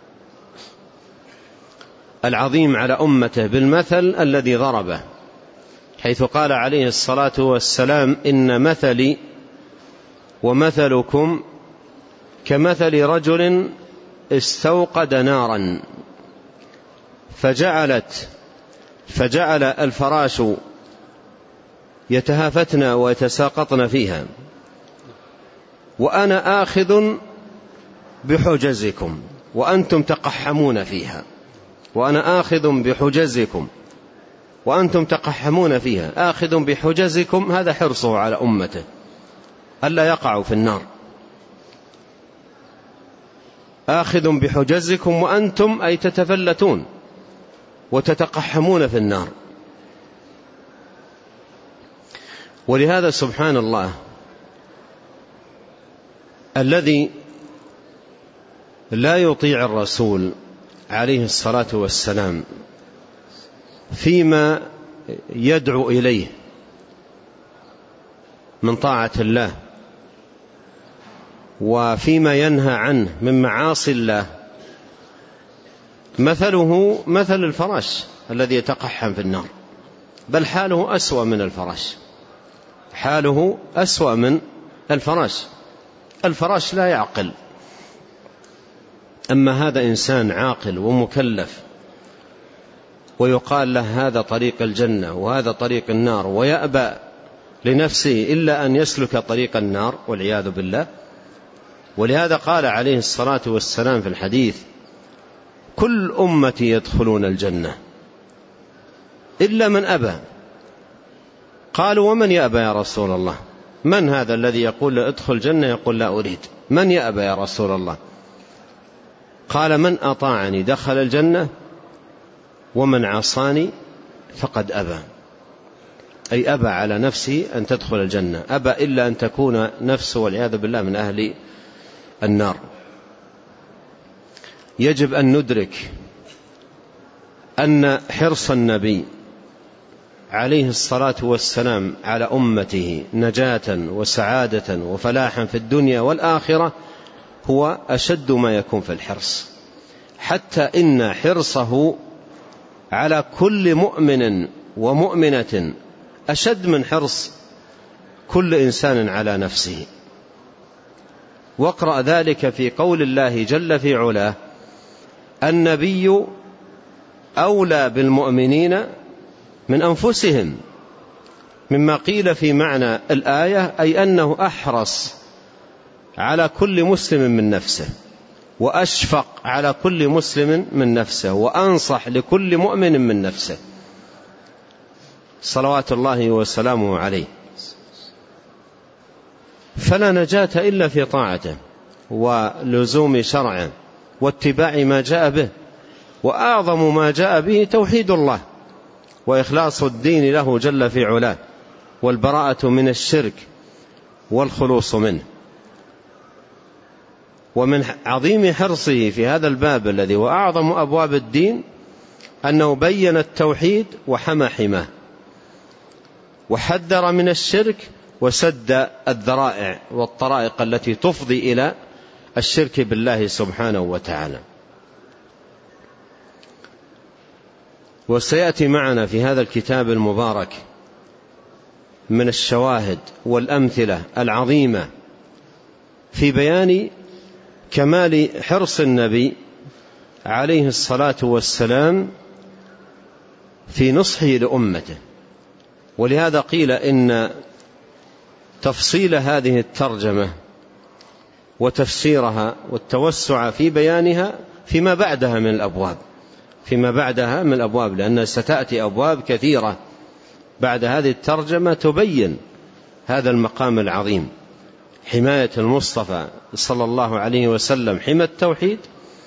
العظيم على أمته بالمثل الذي ضربه، حيث قال عليه الصلاة والسلام إن مثلي ومثلكم كمثل رجل استوقد نارا فجعلت فجعل الفراش يتهافتن ويتساقطن فيها وأنا آخذ بحجزكم وأنتم تقحمون فيها وأنا آخذ بحجزكم وأنتم تقحمون فيها. آخذ بحجزكم هذا حرصه على أمته ألا يقعوا في النار. آخذ بحجزكم وأنتم أي تتفلتون وتتقحمون في النار. ولهذا سبحان الله الذي لا يطيع الرسول عليه الصلاة والسلام فيما يدعو إليه من طاعة الله وفيما ينهى عنه من معاصي الله مثله مثل الفراش الذي يتقحم في النار، بل حاله أسوأ من الفراش، حاله أسوأ من الفراش. الفراش لا يعقل، أما هذا إنسان عاقل ومكلف، ويقال له هذا طريق الجنة وهذا طريق النار، ويأبى لنفسه إلا أن يسلك طريق النار والعياذ بالله. ولهذا قال عليه الصلاة والسلام في الحديث كل أمتي يدخلون الجنة إلا من أبى. قالوا ومن يأبى يا رسول الله؟ من هذا الذي يقول ادخل الجنة يقول لا أريد؟ من يأبى يا رسول الله؟ قال من أطاعني دخل الجنة ومن عصاني فقد أبى، أي أبى على نفسه أن تدخل الجنة، أبى إلا أن تكون نفسه والعياذ بالله من أهل النار. يجب أن ندرك أن حرص النبي عليه الصلاة والسلام على أمته نجاة وسعادة وفلاحا في الدنيا والآخرة هو أشد ما يكون في الحرص، حتى إن حرصه على كل مؤمن ومؤمنة أشد من حرص كل إنسان على نفسه. واقرأ ذلك في قول الله جل في علاه النبي أولى بالمؤمنين من أنفسهم، مما قيل في معنى الآية أي أنه أحرص على كل مسلم من نفسه، وأشفق على كل مسلم من نفسه، وأنصح لكل مؤمن من نفسه صلوات الله وسلامه عليه. فلا نجاة إلا في طاعته ولزوم شرعه واتباع ما جاء به، وأعظم ما جاء به توحيد الله وإخلاص الدين له جل في علاه، والبراءة من الشرك والخلوص منه. ومن عظيم حرصه في هذا الباب الذي هو أعظم أبواب الدين أنه بين التوحيد وحمى حماه، وحذر من الشرك وسد الذرائع والطرائق التي تفضي إلى الشرك بالله سبحانه وتعالى. وسيأتي معنا في هذا الكتاب المبارك من الشواهد والأمثلة العظيمة في بيان كمال حرص النبي عليه الصلاة والسلام في نصحه لأمته. ولهذا قيل إن تفصيل هذه الترجمة وتفسيرها والتوسع في بيانها فيما بعدها من الأبواب فيما بعدها من الأبواب لأن ستأتي أبواب كثيرة بعد هذه الترجمة تبين هذا المقام العظيم، حماية المصطفى صلى الله عليه وسلم حمى التوحيد،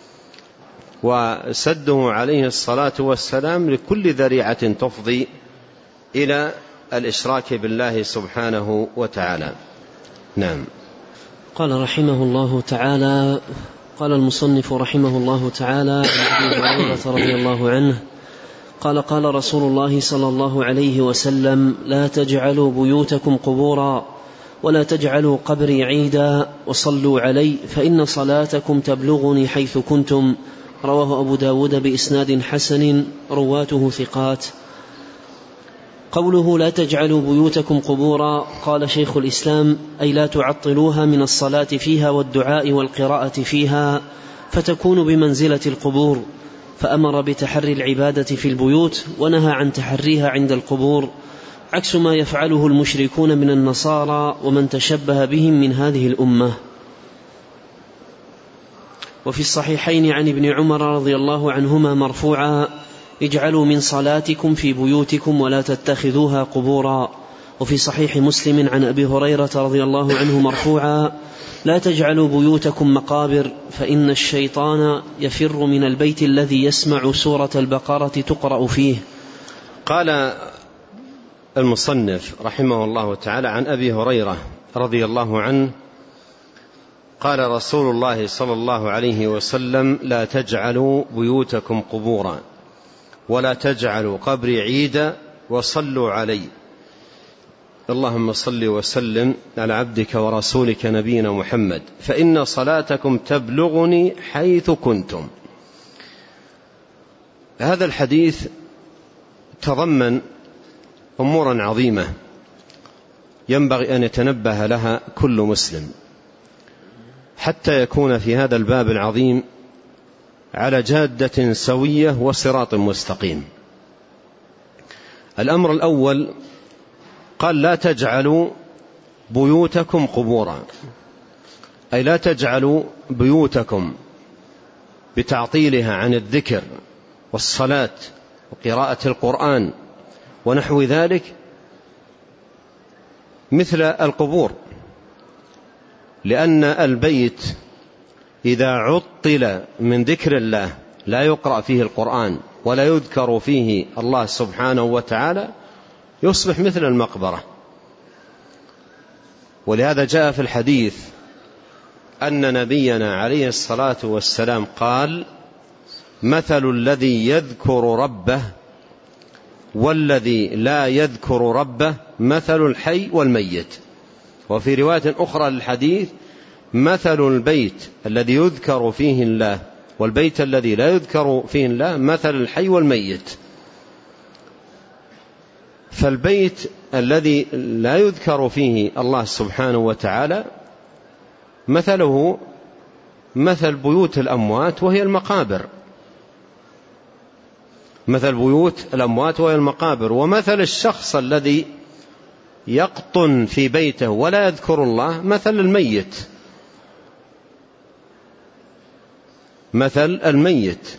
وسده عليه الصلاة والسلام لكل ذريعة تفضي إلى الإشراك بالله سبحانه وتعالى. نعم. قال رحمه الله تعالى قال المصنف رحمه الله تعالى عن أبي هريرة رضي الله عنه قال قال رسول الله صلى الله عليه وسلم: لا تجعلوا بيوتكم قبورا ولا تجعلوا قبري عيدا وصلوا علي فإن صلاتكم تبلغني حيث كنتم. رواه أبو داود بإسناد حسن رواته ثقات. قوله لا تجعلوا بيوتكم قبورا، قال شيخ الإسلام: أي لا تعطلوها من الصلاة فيها والدعاء والقراءة فيها فتكون بمنزلة القبور، فأمر بتحري العبادة في البيوت ونهى عن تحريها عند القبور، عكس ما يفعله المشركون من النصارى ومن تشبه بهم من هذه الأمة. وفي الصحيحين عن ابن عمر رضي الله عنهما مرفوعا: اجعلوا من صلاتكم في بيوتكم ولا تتخذوها قبورا. وفي صحيح مسلم عن أبي هريرة رضي الله عنه مرفوعا: لا تجعلوا بيوتكم مقابر فإن الشيطان يفر من البيت الذي يسمع سورة البقرة تقرأ فيه. قال المصنف رحمه الله تعالى عن أبي هريرة رضي الله عنه قال رسول الله صلى الله عليه وسلم: لا تجعلوا بيوتكم قبورا ولا تجعلوا قبري عيدا وصلوا علي. اللهم صل وسلم على عبدك ورسولك نبينا محمد فإن صلاتكم تبلغني حيث كنتم. هذا الحديث تضمن أمورا عظيمة ينبغي أن يتنبه لها كل مسلم حتى يكون في هذا الباب العظيم على جادة سوية وصراط مستقيم. الأمر الأول قال: لا تجعلوا بيوتكم قبورا، أي لا تجعلوا بيوتكم بتعطيلها عن الذكر والصلاة وقراءة القرآن ونحو ذلك مثل القبور، لأن البيت إذا عطل من ذكر الله لا يقرأ فيه القرآن ولا يذكر فيه الله سبحانه وتعالى يصبح مثل المقبرة. ولهذا جاء في الحديث أن نبينا عليه الصلاة والسلام قال: مثل الذي يذكر ربه والذي لا يذكر ربه مثل الحي والميت. وفي رواية أخرى للحديث: مثل البيت الذي يذكر فيه الله والبيت الذي لا يذكر فيه الله مثل الحي والميت. فالبيت الذي لا يذكر فيه الله سبحانه وتعالى مثله مثل بيوت الأموات وهي المقابر، مثل بيوت الأموات وهي المقابر. ومثل الشخص الذي يقطن في بيته ولا يذكر الله مثل الميت، مثل الميت،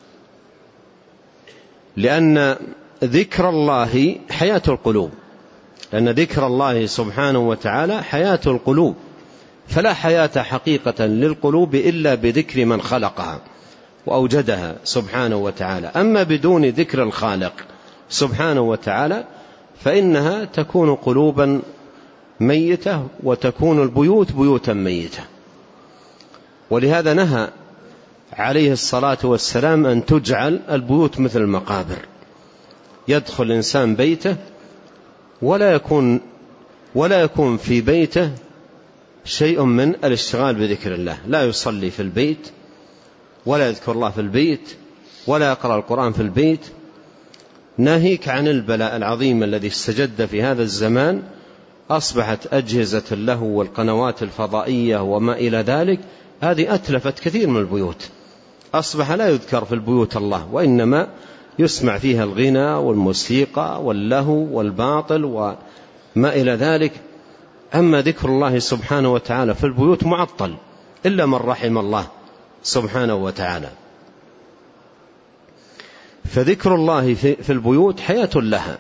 لأن ذكر الله حياة القلوب، لأن ذكر الله سبحانه وتعالى حياة القلوب، فلا حياة حقيقة للقلوب إلا بذكر من خلقها وأوجدها سبحانه وتعالى. أما بدون ذكر الخالق سبحانه وتعالى فإنها تكون قلوبا ميتة وتكون البيوت بيوتا ميتة. ولهذا نهى عليه الصلاة والسلام أن تجعل البيوت مثل المقابر، يدخل الإنسان بيته ولا يكون ولا يكون في بيته شيء من الاشتغال بذكر الله، لا يصلي في البيت ولا يذكر الله في البيت ولا يقرأ القرآن في البيت، ناهيك عن البلاء العظيم الذي استجد في هذا الزمان. أصبحت أجهزة اللهو والقنوات الفضائية وما إلى ذلك، هذه أتلفت كثير من البيوت، أصبح لا يذكر في البيوت الله، وإنما يسمع فيها الغنى والموسيقى واللهو والباطل وما إلى ذلك. أما ذكر الله سبحانه وتعالى في البيوت معطل إلا من رحم الله سبحانه وتعالى. فذكر الله في البيوت حياة لها،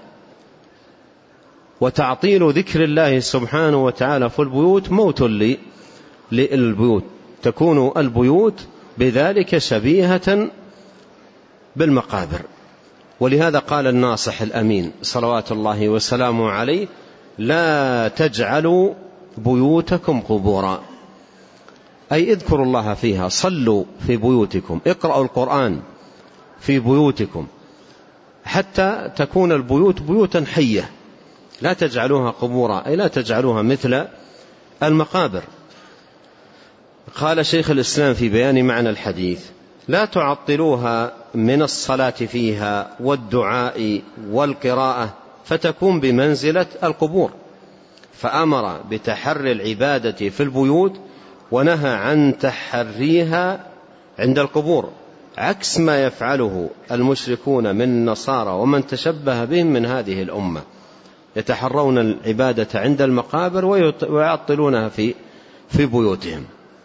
وتعطيل ذكر الله سبحانه وتعالى في البيوت موت للبيوت، تكون البيوت بذلك شبيهة بالمقابر. ولهذا قال الناصح الأمين صلوات الله وسلامه عليه: لا تجعلوا بيوتكم قبورا، أي اذكروا الله فيها، صلوا في بيوتكم، اقرأوا القرآن في بيوتكم، حتى تكون البيوت بيوتا حية، لا تجعلوها قبورا، أي لا تجعلوها مثل المقابر. قال شيخ الإسلام في بيان معنى الحديث: لا تعطلوها من الصلاة فيها والدعاء والقراءة فتكون بمنزلة القبور، فأمر بتحري العبادة في البيوت ونهى عن تحريها عند القبور، عكس ما يفعله المشركون من النصارى ومن تشبه بهم من هذه الأمة، يتحرون العبادة عند المقابر ويعطلونها في في بيوتهم.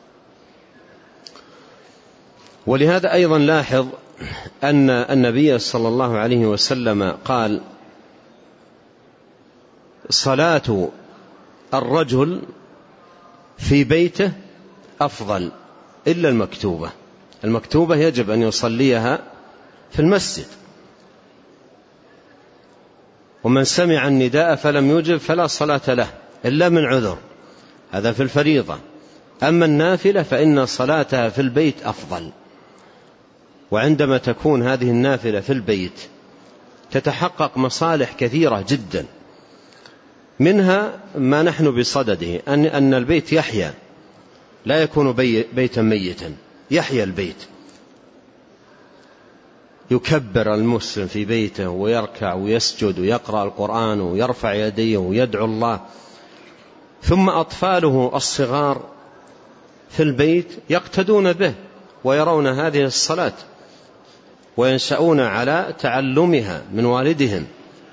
ولهذا أيضا لاحظ أن النبي صلى الله عليه وسلم قال: صلاة الرجل في بيته أفضل إلا المكتوبة، المكتوبة يجب أن يصليها في المسجد، ومن سمع النداء فلم يجب فلا صلاة له إلا من عذر، هذا في الفريضة. أما النافلة فإن صلاتها في البيت أفضل. وعندما تكون هذه النافلة في البيت تتحقق مصالح كثيرة جدا، منها ما نحن بصدده، أن أن البيت يحيا، لا يكون بيتا ميتا، يحيا البيت، يكبر المسلم في بيته ويركع ويسجد ويقرأ القرآن ويرفع يديه ويدعو الله. ثم أطفاله الصغار في البيت يقتدون به ويرون هذه الصلاة وينشأون على تعلمها من والدهم،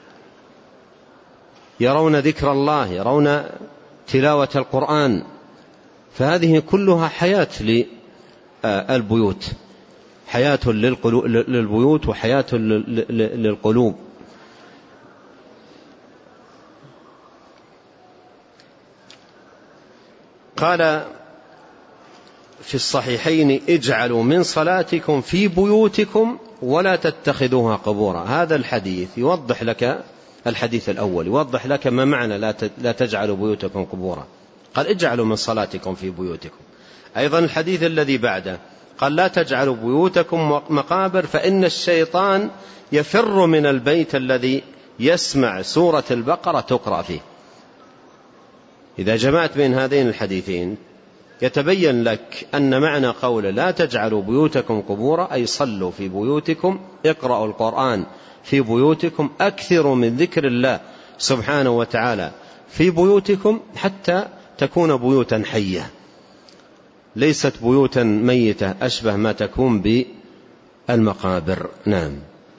يرون ذكر الله، يرون تلاوة القرآن، فهذه كلها حياة للبيوت، حياة للبيوت وحياة للقلوب. قال في الصحيحين: اجعلوا من صلاتكم في بيوتكم ولا تتخذوها قبورا. هذا الحديث يوضح لك، الحديث الأول يوضح لك ما معنى لا تجعلوا بيوتكم قبورا، قال اجعلوا من صلاتكم في بيوتكم. أيضا الحديث الذي بعده قال: لا تجعلوا بيوتكم مقابر فإن الشيطان يفر من البيت الذي يسمع سورة البقرة تقرأ فيه. إذا جمعت بين هذين الحديثين يتبين لك أن معنى قول لا تجعلوا بيوتكم قبورا أي صلوا في بيوتكم، اقرأوا القرآن في بيوتكم، أكثروا من ذكر الله سبحانه وتعالى في بيوتكم حتى تكون بيوتا حية، ليست بيوتا ميتة أشبه ما تكون بالمقابر. نعم.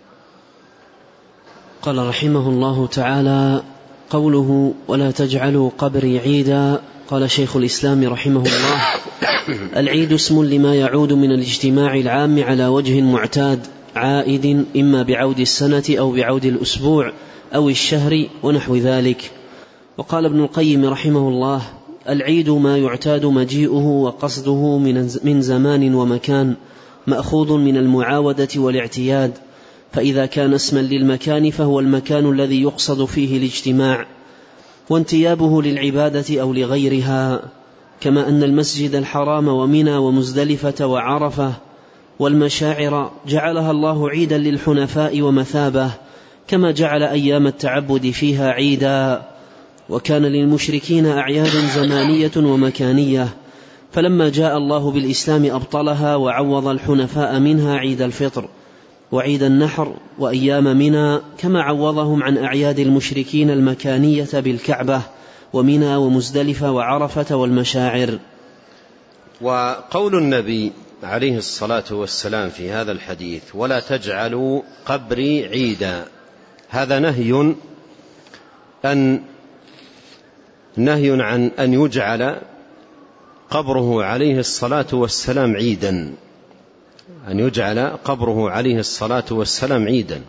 قال رحمه الله تعالى: قوله ولا تجعلوا قبري عيدا، قال شيخ الإسلام رحمه الله: العيد اسم لما يعود من الاجتماع العام على وجه معتاد عائد، إما بعود السنة أو بعود الأسبوع أو الشهر ونحو ذلك. وقال ابن القيم رحمه الله: العيد ما يعتاد مجيئه وقصده من زمان ومكان، مأخوذ من المعاودة والاعتياد، فإذا كان اسما للمكان فهو المكان الذي يقصد فيه الاجتماع، وانتيابه للعبادة أو لغيرها، كما أن المسجد الحرام ومنى ومزدلفة وعرفة والمشاعر جعلها الله عيدا للحنفاء ومثابة، كما جعل أيام التعبد فيها عيدا. وكان للمشركين أعياد زمانية ومكانية، فلما جاء الله بالإسلام أبطلها وعوض الحنفاء منها عيد الفطر وعيد النحر وأيام منى، كما عوضهم عن أعياد المشركين المكانية بالكعبة ومنى ومزدلفة وعرفة والمشاعر. وقول النبي عليه الصلاة والسلام في هذا الحديث ولا تجعلوا قبري عيدا، هذا نهي أن نهي عن أن يجعل قبره عليه الصلاة والسلام عيدا، أن يجعل قبره عليه الصلاة والسلام عيدا.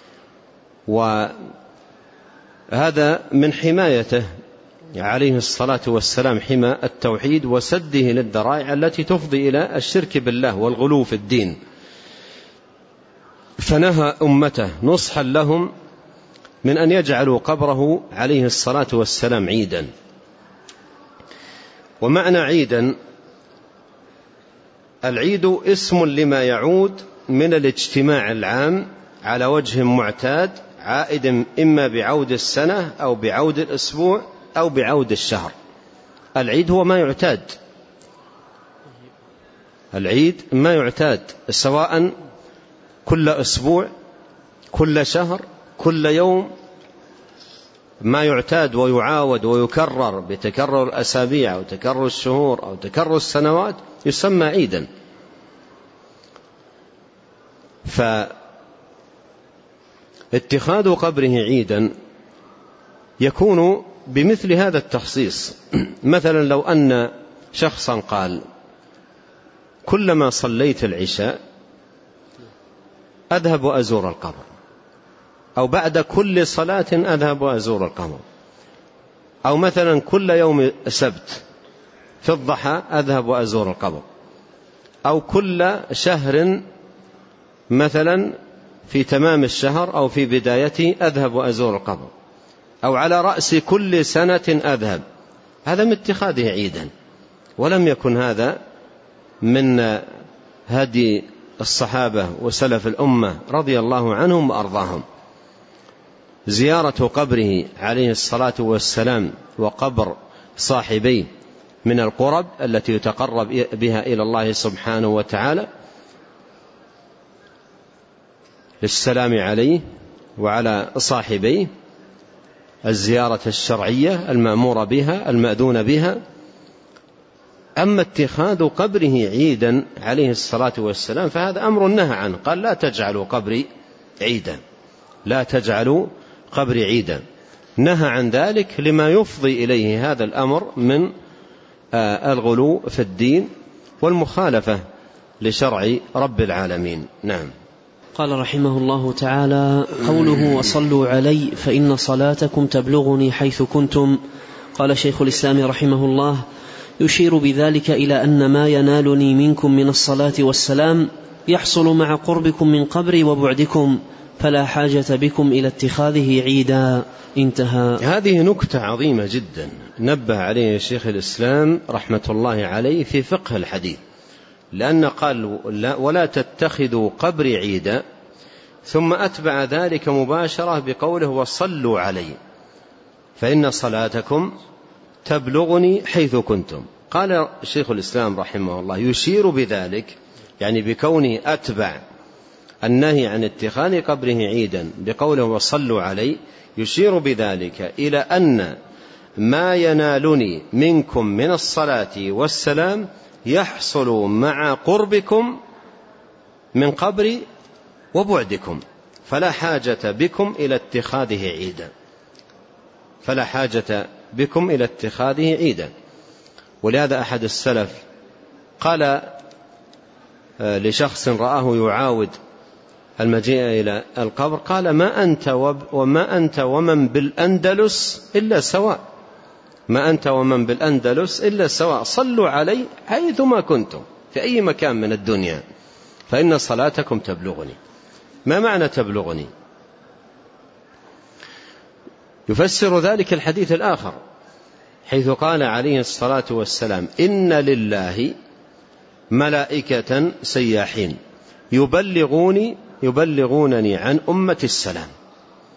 وهذا من حمايته عليه الصلاة والسلام، حمى التوحيد وسده للذرائع التي تفضي إلى الشرك بالله والغلو في الدين، فنهى أمته نصحا لهم من أن يجعلوا قبره عليه الصلاة والسلام عيدا. ومعنى عيدا، العيد اسم لما يعود من الاجتماع العام على وجه معتاد، عائد إما بعود السنة أو بعود الأسبوع أو بعود الشهر. العيد هو ما يعتاد، العيد ما يعتاد، سواء كل أسبوع، كل شهر، كل يوم، ما يعتاد ويعاود ويكرر بتكرر الأسابيع أو تكرر الشهور أو تكرر السنوات يسمى عيدا. فاتخاذ قبره عيدا يكون بمثل هذا التخصيص. مثلا لو أن شخصا قال كلما صليت العشاء أذهب وأزور القبر، أو بعد كل صلاة أذهب وأزور القبر، أو مثلا كل يوم سبت في الضحى أذهب وأزور القبر، أو كل شهر مثلا في تمام الشهر أو في بدايته أذهب وأزور القبر، أو على رأس كل سنة أذهب، هذا من اتخاذه عيدا. ولم يكن هذا من هدي الصحابة وسلف الأمة رضي الله عنهم وأرضاهم. زيارة قبره عليه الصلاة والسلام وقبر صاحبيه من القرب التي يتقرب بها إلى الله سبحانه وتعالى للسلام عليه وعلى صاحبيه، الزيارة الشرعية المأمورة بها المأذون بها. أما اتخاذ قبره عيدا عليه الصلاة والسلام فهذا أمر نهى عنه، قال لا تجعلوا قبري عيدا، لا تجعلوا قبري عيدا، نهى عن ذلك لما يفضي إليه هذا الأمر من الغلو في الدين والمخالفة لشرع رب العالمين. نعم. قال رحمه الله تعالى: قوله وصلوا علي فإن صلاتكم تبلغني حيث كنتم. قال شيخ الإسلام رحمه الله: يشير بذلك إلى أن ما ينالني منكم من الصلاة والسلام يحصل مع قربكم من قبري وبعدكم، فلا حاجة بكم إلى اتخاذه عيدا. انتهى. هذه نكتة عظيمة جدا نبه عليه شيخ الإسلام رحمة الله عليه في فقه الحديث، لأن قال ولا تتخذوا قبري عيدا، ثم أتبع ذلك مباشرة بقوله وصلوا علي فإن صلاتكم تبلغني حيث كنتم. قال شيخ الإسلام رحمه الله يشير بذلك، يعني بكونه أتبع النهي عن اتخاذ قبره عيدا بقوله وصلوا علي، يشير بذلك إلى أن ما ينالني منكم من الصلاة والسلام يحصل مع قربكم من قبري وبعدكم، فلا حاجة بكم إلى اتخاذه عيدا، فلا حاجة بكم إلى اتخاذه عيدا. ولهذا أحد السلف قال لشخص رآه يعاود المجيء إلى القبر، قال ما أنت وما أنت ومن بالأندلس إلا سواء، ما أنت ومن بالأندلس إلا سواء، صلوا علي حيثما كنتم في أي مكان من الدنيا فإن صلاتكم تبلغني. ما معنى تبلغني؟ يفسر ذلك الحديث الآخر حيث قال عليه الصلاة والسلام إن لله ملائكة سياحين يبلغوني يبلغونني عن أمة السلام.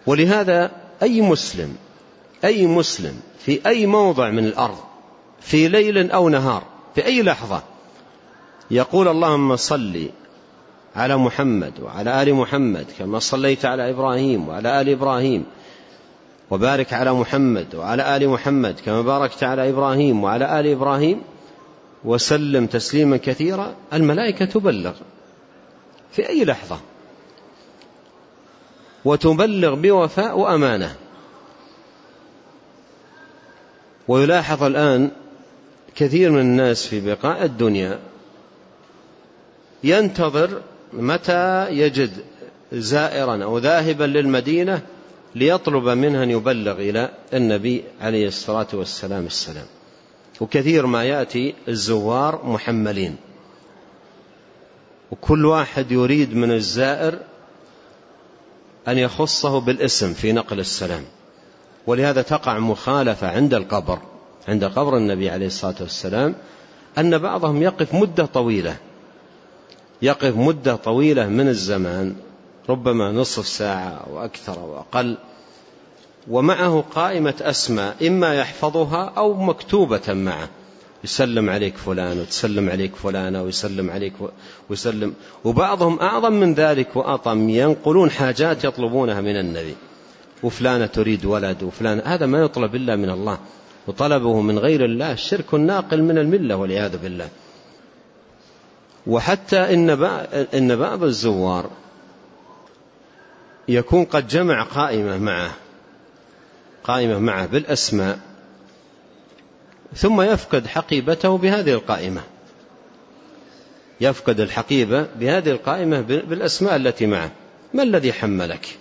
ولهذا أي مسلم أي مسلم في أي موضع من الأرض في ليل أو نهار في أي لحظة يقول اللهم صل على محمد وعلى آل محمد كما صليت على إبراهيم وعلى آل إبراهيم وبارك على محمد وعلى آل محمد كما باركت على إبراهيم وعلى آل إبراهيم وسلم تسليما كثيرا، الملائكة تبلغ في أي لحظة، وتبلغ بوفاء وأمانة. ويلاحظ الآن كثير من الناس في بقاء الدنيا ينتظر متى يجد زائرا أو ذاهبا للمدينة ليطلب منه أن يبلغ إلى النبي عليه الصلاة والسلام السلام. وكثير ما يأتي الزوار محملين، وكل واحد يريد من الزائر أن يخصه بالاسم في نقل السلام. ولهذا تقع مخالفة عند القبر عند قبر النبي عليه الصلاة والسلام، أن بعضهم يقف مدة طويلة يقف مدة طويلة من الزمان، ربما نصف ساعة أو أكثر أو أقل، ومعه قائمة أسماء إما يحفظها أو مكتوبة معه، يسلم عليك فلان وتسلم عليك فلانة ويسلم عليك ويسلم. وبعضهم أعظم من ذلك وأطم، ينقلون حاجات يطلبونها من النبي، وفلانة تريد ولد وفلان، هذا ما يطلب إلا من الله، وطلبه من غير الله شرك ناقل من الملة والعياذ بالله. وحتى إن بعض الزوار يكون قد جمع قائمة معه قائمة معه بالأسماء، ثم يفقد حقيبته بهذه القائمة يفقد الحقيبة بهذه القائمة بالأسماء التي معه. ما الذي حملك؟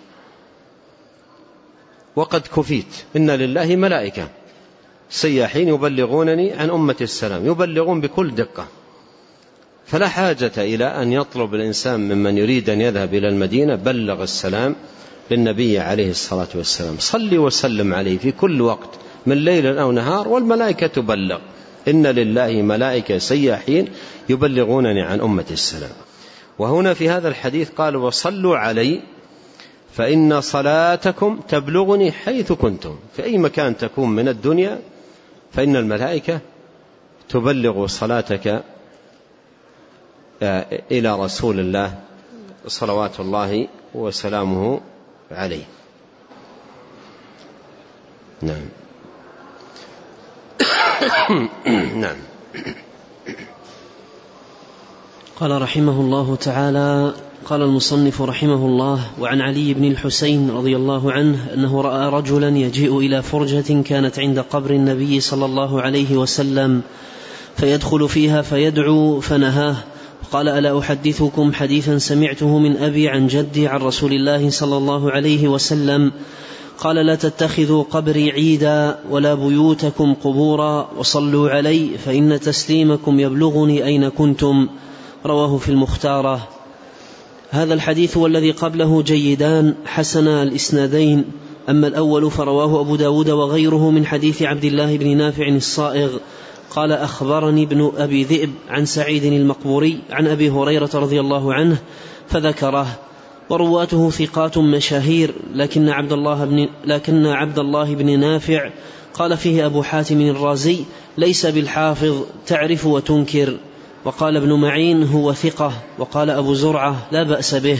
وقد كفيت، إن لله ملائكة سياحين يبلغونني عن أمة السلام، يبلغون بكل دقة، فلا حاجة إلى أن يطلب الإنسان ممن يريد أن يذهب إلى المدينة بلغ السلام للنبي عليه الصلاة والسلام، صلي وسلم عليه في كل وقت من ليل أو نهار، والملائكة تبلغ، إن لله ملائكة سياحين يبلغونني عن أمة السلام. وهنا في هذا الحديث قال وصلوا علي فإن صلاتكم تبلغني حيث كنتم، في أي مكان تكون من الدنيا فإن الملائكة تبلغ صلاتك إلى رسول الله صلوات الله وسلامه عليه. نعم. نعم. قال رحمه الله تعالى: قال المصنف رحمه الله: وعن علي بن الحسين رضي الله عنه أنه رأى رجلا يجيء إلى فرجة كانت عند قبر النبي صلى الله عليه وسلم فيدخل فيها فيدعو فنهاه، قال: ألا أحدثكم حديثا سمعته من أبي عن جدي عن رسول الله صلى الله عليه وسلم قال: لا تتخذوا قبري عيدا ولا بيوتكم قبورا وصلوا علي فإن تسليمكم يبلغني أين كنتم. رواه في المختارة. هذا الحديث والذي قبله جيدان حسن الإسنادين، أما الأول فرواه أبو داود وغيره من حديث عبد الله بن نافع الصائغ قال: أخبرني ابن أبي ذئب عن سعيد المقبوري عن أبي هريرة رضي الله عنه فذكره، ورواته ثقات مشاهير، لكن عبد الله بن, لكن عبد الله بن نافع قال فيه أبو حاتم الرازي: ليس بالحافظ، تعرف وتنكر. وقال ابن معين: هو ثقة. وقال أبو زرعة: لا بأس به.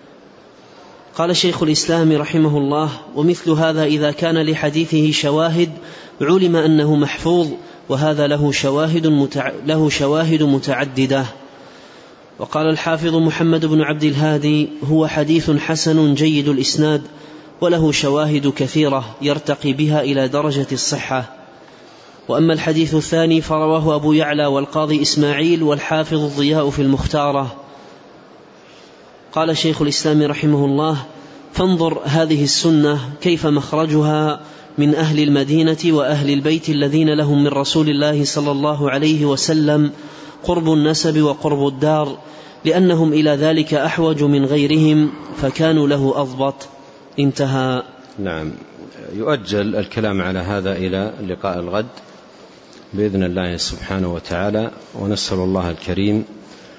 قال شيخ الإسلام رحمه الله: ومثل هذا إذا كان لحديثه شواهد علم أنه محفوظ، وهذا له شواهد, متع... له شواهد متعددة. وقال الحافظ محمد بن عبد الهادي: هو حديث حسن جيد الإسناد، وله شواهد كثيرة يرتقي بها إلى درجة الصحة. وأما الحديث الثاني فرواه أبو يعلى والقاضي إسماعيل والحافظ الضياء في المختارة. قال شيخ الإسلام رحمه الله: فانظر هذه السنة كيف مخرجها من أهل المدينة وأهل البيت الذين لهم من رسول الله صلى الله عليه وسلم قرب النسب وقرب الدار، لأنهم إلى ذلك أحوج من غيرهم، فكانوا له أضبط. انتهى. نعم. يؤجل الكلام على هذا إلى اللقاء الغد بإذن الله سبحانه وتعالى، ونسأل الله الكريم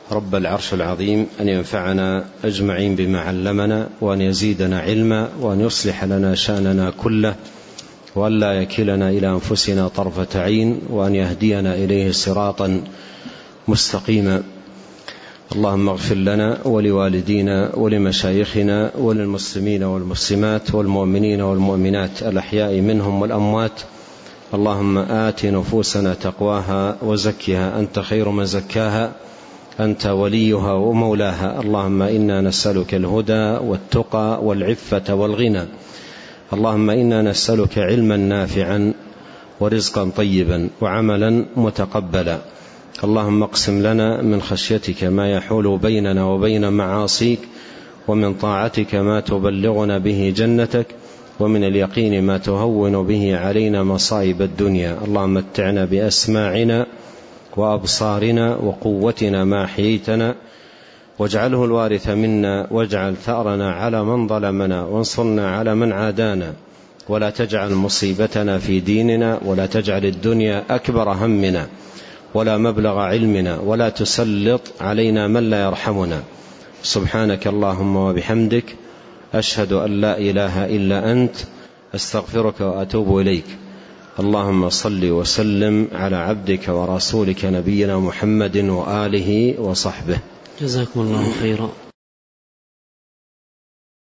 رب العرش العظيم أن ينفعنا أجمعين بما علمنا، وأن يزيدنا علما، وأن يصلح لنا شأننا كله، وأن لا يكلنا إلى أنفسنا طرفة عين، وأن يهدينا إليه صراطا مستقيما. اللهم اغفر لنا ولوالدينا ولمشايخنا وللمسلمين والمسلمات والمؤمنين والمؤمنات الأحياء منهم والأموات. اللهم آت نفوسنا تقواها وزكها أنت خير من زكاها، أنت وليها ومولاها. اللهم إنا نسألك الهدى والتقى والعفة والغنى. اللهم إنا نسألك علما نافعا ورزقا طيبا وعملا متقبلا. اللهم اقسم لنا من خشيتك ما يحول بيننا وبين معاصيك، ومن طاعتك ما تبلغنا به جنتك، ومن اليقين ما تهون به علينا مصائب الدنيا. اللهم متعنا بأسماعنا وأبصارنا وقوتنا ما أحييتنا، واجعله الوارث منا، واجعل ثأرنا على من ظلمنا، وانصرنا على من عادانا، ولا تجعل مصيبتنا في ديننا، ولا تجعل الدنيا أكبر همنا ولا مبلغ علمنا، ولا تسلط علينا من لا يرحمنا. سبحانك اللهم وبحمدك، أشهد أن لا إله إلا أنت، أستغفرك وأتوب إليك. اللهم صل وسلم على عبدك ورسولك نبينا محمد وآله وصحبه. جزاكم الله خيرا.